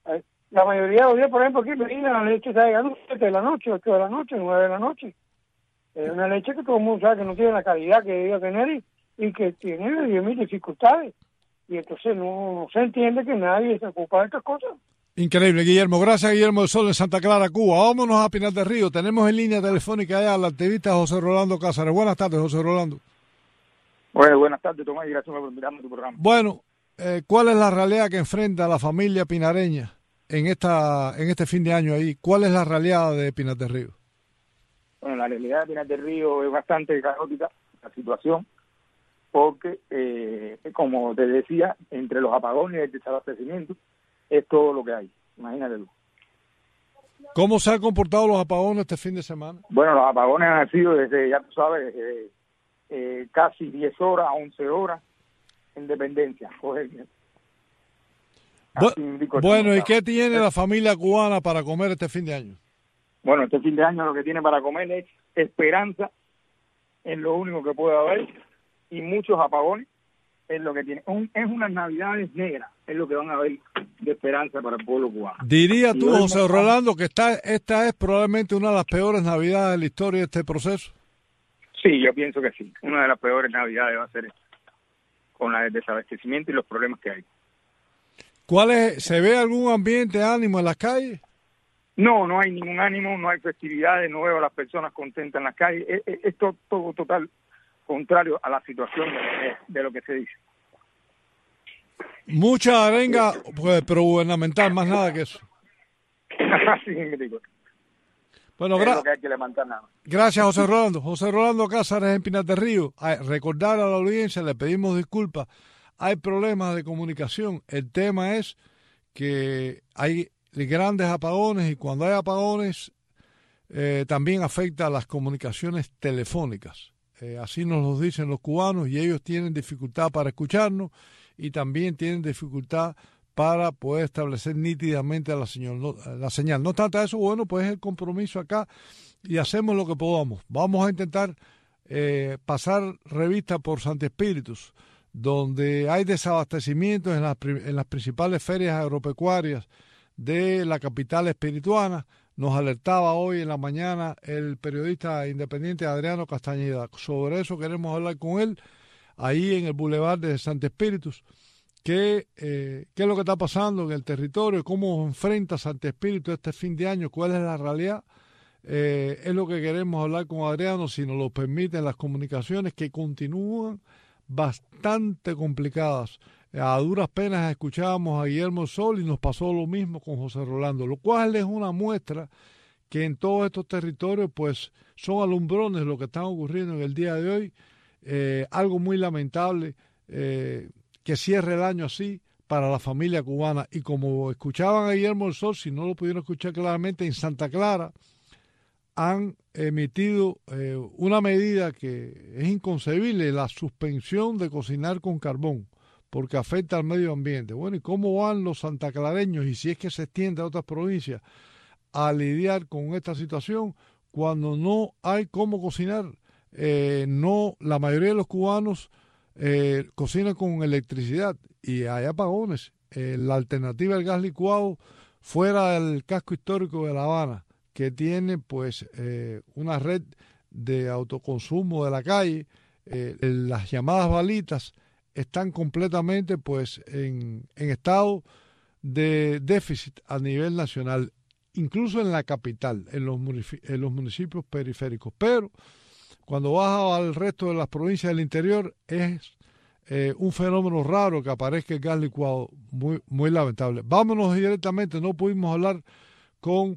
La mayoría de los días, por ejemplo, aquí en Medina la leche está llegando a siete de la noche, ocho de la noche, nueve de la noche. Es una leche que todo el mundo sabe que no tiene la calidad que debía tener y, y que tiene diez mil dificultades. Y entonces no, no se entiende que nadie se ocupa de estas cosas. Increíble, Guillermo. Gracias, Guillermo del Sol en Santa Clara, Cuba. Vámonos a Pinar del Río. Tenemos en línea telefónica allá al activista José Rolando Cázares. Buenas tardes, José Rolando. Bueno, buenas tardes, Tomás, y gracias por invitarme a tu programa. Bueno, eh, ¿cuál es la realidad que enfrenta la familia pinareña en esta en este fin de año ahí? ¿Cuál es la realidad de Pinar del Río? Bueno, la realidad de Pinar del Río es bastante caótica, la situación, porque, eh, como te decía, entre los apagones y el desabastecimiento, es todo lo que hay. Imagínate tú. ¿Cómo se han comportado los apagones este fin de semana? Bueno, los apagones han sido desde, ya tú sabes, eh, eh, casi diez horas a once horas en dependencia. Bu bueno, ¿y qué tiene la familia cubana para comer este fin de año? Bueno, este fin de año lo que tiene para comer es esperanza, es lo único que puede haber, y muchos apagones es lo que tiene. Un, es unas navidades negras, es lo que van a haber de esperanza para el pueblo cubano. ¿Diría tú, José Rolando, que esta, esta es probablemente una de las peores navidades de la historia de este proceso? Sí, yo pienso que sí. Una de las peores navidades va a ser esta, con la del desabastecimiento y los problemas que hay. ¿Cuál es, ¿Se ve algún ambiente de ánimo en las calles? No, no hay ningún ánimo, no hay festividades, no veo a las personas contentas en las calles. Es, es, es todo, todo total contrario a la situación de, de lo que se dice. Mucha arenga pues, pero gubernamental, más nada que eso. Sí, me digo. Bueno, es gra lo que hay que levantar nada. Gracias, José Rolando. José Rolando Cázares en Pinar del Río. Ay, recordar a la audiencia, le pedimos disculpas. Hay problemas de comunicación. El tema es que hay grandes apagones y cuando hay apagones eh, también afecta a las comunicaciones telefónicas. Eh, así nos lo dicen los cubanos y ellos tienen dificultad para escucharnos y también tienen dificultad para poder establecer nítidamente la señal. No, la señal. No obstante eso, bueno, pues es el compromiso acá y hacemos lo que podamos. Vamos a intentar eh, pasar revista por Santi Espíritus, donde hay desabastecimientos en las, en las principales ferias agropecuarias de la capital espirituana. Nos alertaba hoy en la mañana el periodista independiente Adriano Castañeda. Sobre eso queremos hablar con él, ahí en el Boulevard de Santi Espíritus. ¿Qué, eh, ¿Qué es lo que está pasando en el territorio? ¿Cómo enfrenta Santi Espíritus este fin de año? ¿Cuál es la realidad? Eh, es lo que queremos hablar con Adriano, si nos lo permiten las comunicaciones, que continúan bastante complicadas. A duras penas escuchábamos a Guillermo Sol y nos pasó lo mismo con José Rolando, lo cual es una muestra que en todos estos territorios pues son alumbrones lo que está ocurriendo en el día de hoy. Eh, algo muy lamentable eh, que cierre el año así para la familia cubana. Y como escuchaban a Guillermo Sol, si no lo pudieron escuchar claramente, en Santa Clara han emitido eh, una medida que es inconcebible, la suspensión de cocinar con carbón, porque afecta al medio ambiente. Bueno, ¿y cómo van los santaclareños, y si es que se extiende a otras provincias, a lidiar con esta situación cuando no hay cómo cocinar? Eh, no, la mayoría de los cubanos eh, cocinan con electricidad y hay apagones. Eh, la alternativa al gas licuado fuera del casco histórico de La Habana, que tiene pues eh, una red de autoconsumo de la calle, eh, las llamadas balitas están completamente pues en, en estado de déficit a nivel nacional, incluso en la capital, en los, en los municipios periféricos. Pero cuando vas al resto de las provincias del interior es eh, un fenómeno raro que aparezca el gas licuado, muy, muy lamentable. Vámonos directamente, no pudimos hablar con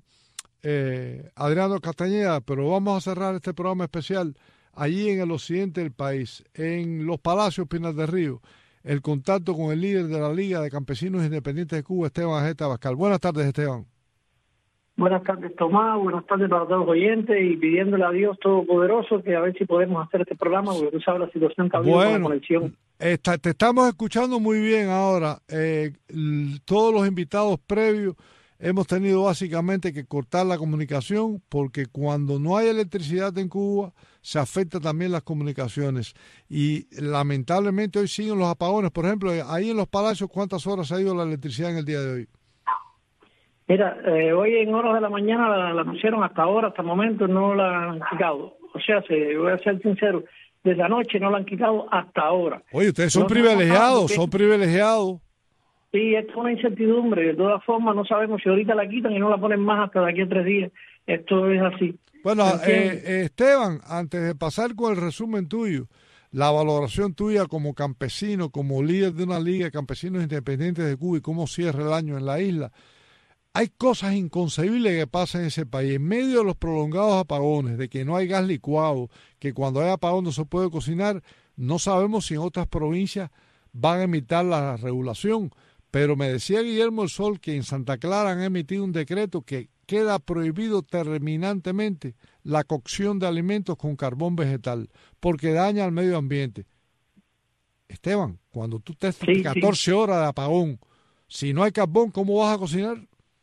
eh, Adriano Castañeda, pero vamos a cerrar este programa especial allí en el occidente del país, en Los Palacios, Pinar del Río, el contacto con el líder de la Liga de Campesinos Independientes de Cuba, Esteban Ajeta Abascal. Buenas tardes, Esteban. Buenas tardes, Tomás. Buenas tardes para todos los oyentes y pidiéndole a Dios Todopoderoso que a ver si podemos hacer este programa, porque tú sabes la situación que ha habido bueno, con la conexión. Esta, te estamos escuchando muy bien ahora. Eh, todos los invitados previos hemos tenido básicamente que cortar la comunicación porque cuando no hay electricidad en Cuba se afecta también las comunicaciones y lamentablemente hoy siguen los apagones. Por ejemplo, ahí en Los Palacios, ¿cuántas horas ha ido la electricidad en el día de hoy? Mira, eh, hoy en horas de la mañana la, la pusieron hasta ahora, hasta el momento no la han quitado. O sea, se, voy a ser sincero, desde anoche no la han quitado hasta ahora. Oye, ustedes son no privilegiados, que, son privilegiados. Sí, esto es una incertidumbre. De todas formas, no sabemos si ahorita la quitan y no la ponen más hasta de aquí a tres días. Esto es así. Bueno, eh, eh, Esteban, antes de pasar con el resumen tuyo, la valoración tuya como campesino, como líder de una liga de campesinos independientes de Cuba y cómo cierra el año en la isla. Hay cosas inconcebibles que pasan en ese país. En medio de los prolongados apagones, de que no hay gas licuado, que cuando hay apagón no se puede cocinar, no sabemos si en otras provincias van a emitir la regulación. Pero me decía Guillermo El Sol que en Santa Clara han emitido un decreto que queda prohibido terminantemente la cocción de alimentos con carbón vegetal, porque daña al medio ambiente. Esteban, cuando tú estés sí, catorce sí. horas de apagón, si no hay carbón, ¿cómo vas a cocinar?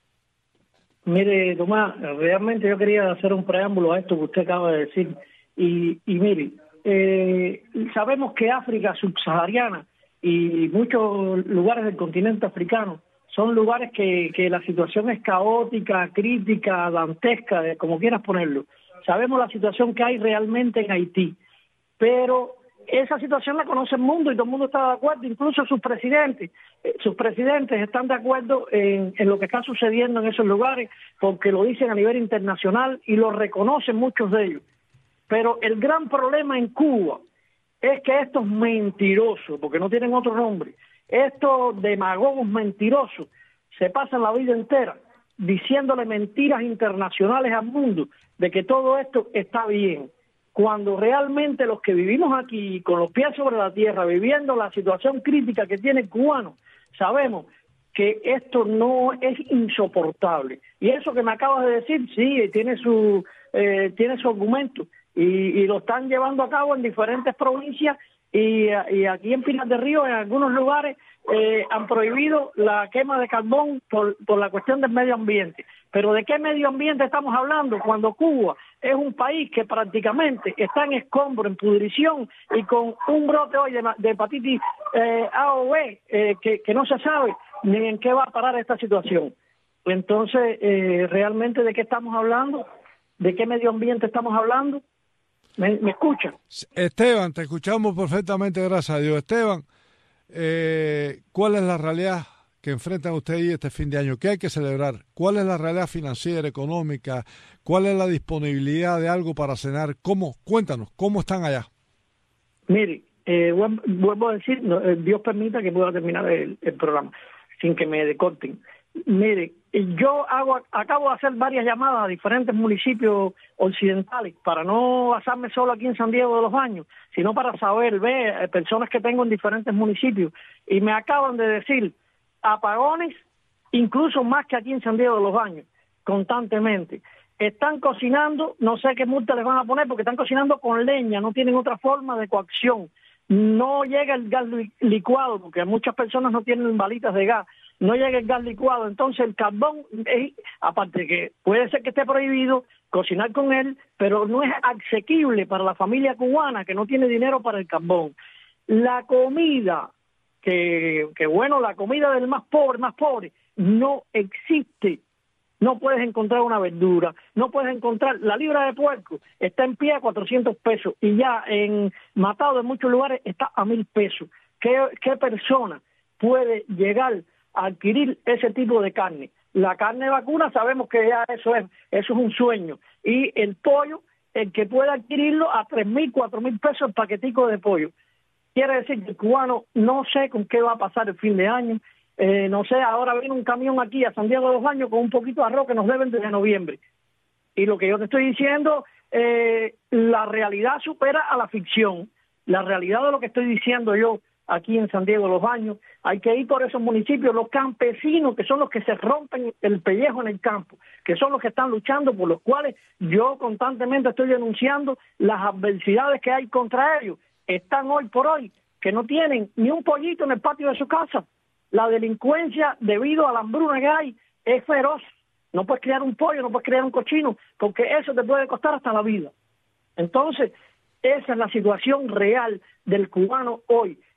Mire, Tomás, realmente yo quería hacer un preámbulo a esto que usted acaba de decir. Y, y mire, eh, sabemos que África subsahariana y muchos lugares del continente africano son lugares que, que la situación es caótica, crítica, dantesca, como quieras ponerlo. Sabemos la situación que hay realmente en Haití, pero esa situación la conoce el mundo y todo el mundo está de acuerdo, incluso sus presidentes. Eh, sus presidentes están de acuerdo en, en lo que está sucediendo en esos lugares, porque lo dicen a nivel internacional y lo reconocen muchos de ellos. Pero el gran problema en Cuba es que estos mentirosos, porque no tienen otro nombre, estos demagogos mentirosos, se pasan la vida entera diciéndole mentiras internacionales al mundo de que todo esto está bien, cuando realmente los que vivimos aquí con los pies sobre la tierra, viviendo la situación crítica que tiene el cubano, sabemos que esto no es insoportable. Y eso que me acabas de decir, sí, tiene su, eh, tiene su argumento, y, y lo están llevando a cabo en diferentes provincias, y, y aquí en Pinar del Río, en algunos lugares, eh, han prohibido la quema de carbón por, por la cuestión del medio ambiente. Pero ¿de qué medio ambiente estamos hablando cuando Cuba es un país que prácticamente está en escombro, en pudrición y con un brote hoy de, de hepatitis eh, A o B eh, que, que no se sabe ni en qué va a parar esta situación? Entonces, eh, ¿realmente de qué estamos hablando? ¿De qué medio ambiente estamos hablando? ¿Me, me escuchan? Esteban, te escuchamos perfectamente, gracias a Dios. Esteban, eh, ¿cuál es la realidad que enfrentan ustedes este fin de año? ¿Qué hay que celebrar? ¿Cuál es la realidad financiera, económica? ¿Cuál es la disponibilidad de algo para cenar? ¿Cómo? Cuéntanos, ¿cómo están allá? Mire, eh, vuelvo a decir, no, eh, Dios permita que pueda terminar el, el programa sin que me decorten. Mire, yo hago, acabo de hacer varias llamadas a diferentes municipios occidentales para no basarme solo aquí en San Diego de los Baños, sino para saber, ver, eh, personas que tengo en diferentes municipios, y me acaban de decir apagones, incluso más que aquí en San Diego de los Baños, constantemente. Están cocinando, no sé qué multa les van a poner, porque están cocinando con leña, no tienen otra forma de coacción. No llega el gas licuado, porque muchas personas no tienen balitas de gas, no llega el gas licuado, entonces el carbón, es, aparte que puede ser que esté prohibido cocinar con él, pero no es asequible para la familia cubana que no tiene dinero para el carbón. La comida, que, que bueno, la comida del más pobre, más pobre, no existe. No puedes encontrar una verdura, no puedes encontrar, la libra de puerco está en pie a cuatrocientos pesos y ya en matado en muchos lugares está a mil pesos. ¿Qué, qué persona puede llegar a adquirir ese tipo de carne? La carne vacuna sabemos que ya eso es, eso es un sueño. Y el pollo, el que puede adquirirlo a tres mil, cuatro mil pesos el paquetico de pollo. Quiere decir que el cubano no sé con qué va a pasar el fin de año. Eh, no sé, ahora viene un camión aquí a San Diego de los Baños con un poquito de arroz que nos deben desde noviembre. Y lo que yo te estoy diciendo, eh, la realidad supera a la ficción. La realidad de lo que estoy diciendo yo aquí en San Diego de los Baños, hay que ir por esos municipios, los campesinos, que son los que se rompen el pellejo en el campo, que son los que están luchando, por los cuales yo constantemente estoy denunciando las adversidades que hay contra ellos. Están hoy por hoy que no tienen ni un pollito en el patio de su casa. La delincuencia, debido a la hambruna que hay, es feroz. No puedes criar un pollo, no puedes criar un cochino, porque eso te puede costar hasta la vida. Entonces, esa es la situación real del cubano hoy.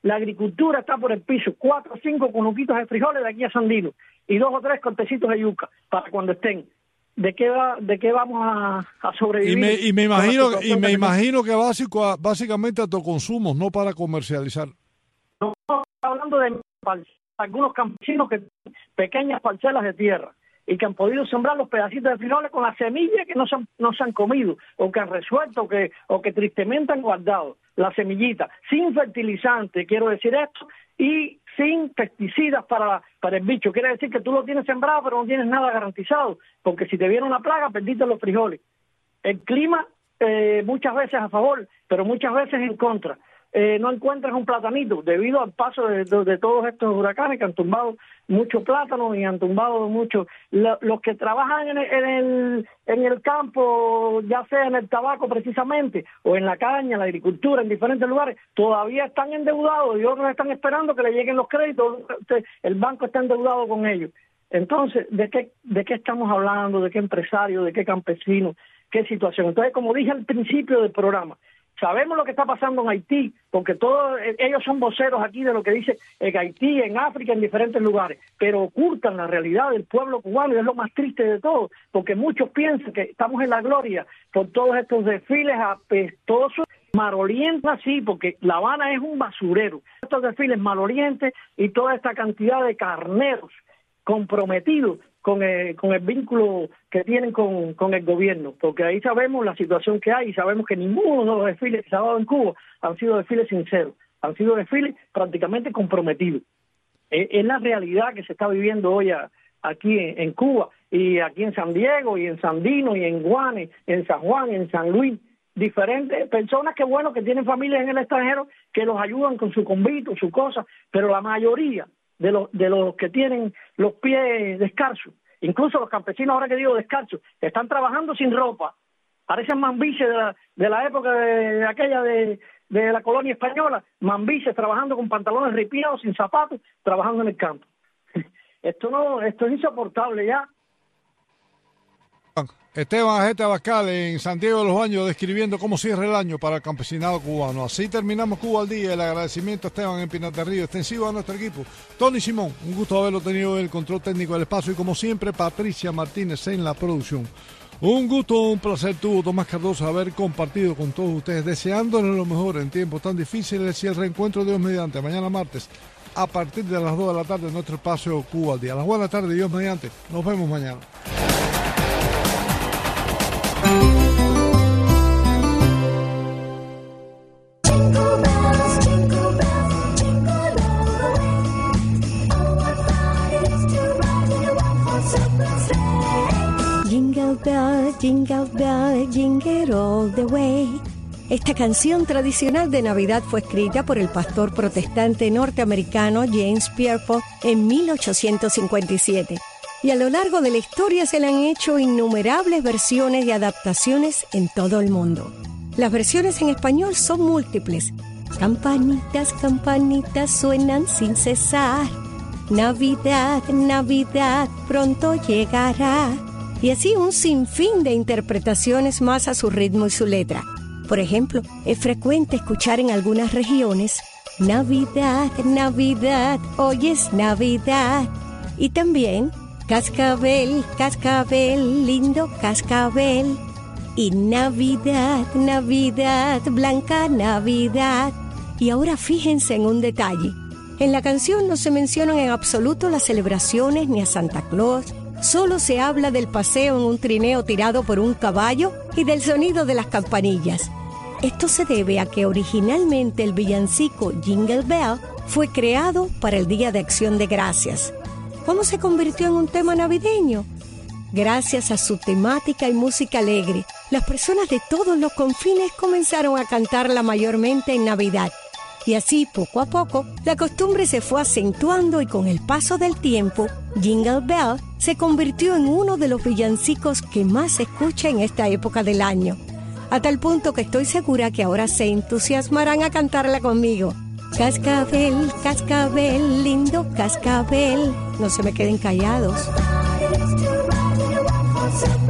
la agricultura está por el piso, cuatro o cinco cunuquitos de frijoles de aquí a Sandino y dos o tres cortecitos de yuca para cuando estén. ¿De qué va, de qué vamos a, a sobrevivir? Y me, y me imagino y me imagino que básico, básicamente autoconsumo, no para comercializar. No estamos hablando de algunos campesinos que tienen pequeñas parcelas de tierra y que han podido sembrar los pedacitos de frijoles con la semilla que no se han, no se han comido, o que han resuelto, o que, o que tristemente han guardado la semillita, sin fertilizante, quiero decir esto, y sin pesticidas para, para el bicho. Quiere decir que tú lo tienes sembrado, pero no tienes nada garantizado, porque si te viene una plaga, perdiste los frijoles. El clima, eh, muchas veces a favor, pero muchas veces en contra. Eh, no encuentras un platanito debido al paso de, de, de todos estos huracanes que han tumbado mucho plátano y han tumbado mucho. Lo, los que trabajan en el, en, el, en el campo, ya sea en el tabaco precisamente, o en la caña, en la agricultura, en diferentes lugares, todavía están endeudados y otros están esperando que le lleguen los créditos. El banco está endeudado con ellos. Entonces, ¿de qué, de qué estamos hablando? ¿De qué empresario? ¿De qué campesino? ¿Qué situación? Entonces, como dije al principio del programa, sabemos lo que está pasando en Haití, porque todos ellos son voceros aquí de lo que dice en Haití, en África, en diferentes lugares, pero ocultan la realidad del pueblo cubano y es lo más triste de todo, porque muchos piensan que estamos en la gloria por todos estos desfiles apestosos, malolientes, así, porque La Habana es un basurero. Estos desfiles malolientes y toda esta cantidad de carneros comprometidos con el, con el vínculo que tienen con, con el gobierno, porque ahí sabemos la situación que hay y sabemos que ninguno de los desfiles que se ha dado en Cuba han sido desfiles sinceros, han sido desfiles prácticamente comprometidos. Es, es la realidad que se está viviendo hoy a, aquí en, en Cuba, y aquí en San Diego, y en Sandino, y en Guane, en San Juan, en San Luis, diferentes personas que bueno, que tienen familias en el extranjero, que los ayudan con su convito, su cosa, pero la mayoría de los de los que tienen los pies descalzos, incluso los campesinos, ahora que digo descalzos, están trabajando sin ropa, parecen mambiches de la, de la época de, de aquella de, de la colonia española, mambiches trabajando con pantalones ripiados, sin zapatos, trabajando en el campo. Esto no, esto es insoportable ya. Esteban Ajete Abascal en Santiago de los Baños describiendo cómo cierra el año para el campesinado cubano. Así terminamos Cuba al día. El agradecimiento a Esteban en Pinaterrío, extensivo a nuestro equipo. Tony Simón, un gusto haberlo tenido en el control técnico del espacio, y como siempre Patricia Martínez en la producción. Un gusto, un placer tuvo Tomás Cardoso haber compartido con todos ustedes, deseándoles lo mejor en tiempos tan difíciles, y el reencuentro de Dios mediante mañana martes a partir de las dos de la tarde en nuestro espacio Cuba al día. A las buenas tardes, Dios mediante. Nos vemos mañana. Jingle bell, jingle bell, jingle all the way. Esta canción tradicional de Navidad fue escrita por el pastor protestante norteamericano James Pierpont en mil ochocientos cincuenta y siete. Y a lo largo de la historia se le han hecho innumerables versiones y adaptaciones en todo el mundo. Las versiones en español son múltiples. Campanitas, campanitas suenan sin cesar. Navidad, Navidad pronto llegará. Y así un sinfín de interpretaciones más a su ritmo y su letra. Por ejemplo, es frecuente escuchar en algunas regiones Navidad, Navidad, hoy es Navidad. Y también cascabel, cascabel, lindo cascabel. Y Navidad, Navidad, blanca Navidad. Y ahora fíjense en un detalle. En la canción no se mencionan en absoluto las celebraciones ni a Santa Claus. Solo se habla del paseo en un trineo tirado por un caballo y del sonido de las campanillas. Esto se debe a que originalmente el villancico Jingle Bell fue creado para el Día de Acción de Gracias. ¿Cómo se convirtió en un tema navideño? Gracias a su temática y música alegre, las personas de todos los confines comenzaron a cantarla mayormente en Navidad. Y así, poco a poco, la costumbre se fue acentuando y con el paso del tiempo, Jingle Bell se convirtió en uno de los villancicos que más se escucha en esta época del año. A tal punto que estoy segura que ahora se entusiasmarán a cantarla conmigo. Cascabel, cascabel, lindo cascabel. No se me queden callados.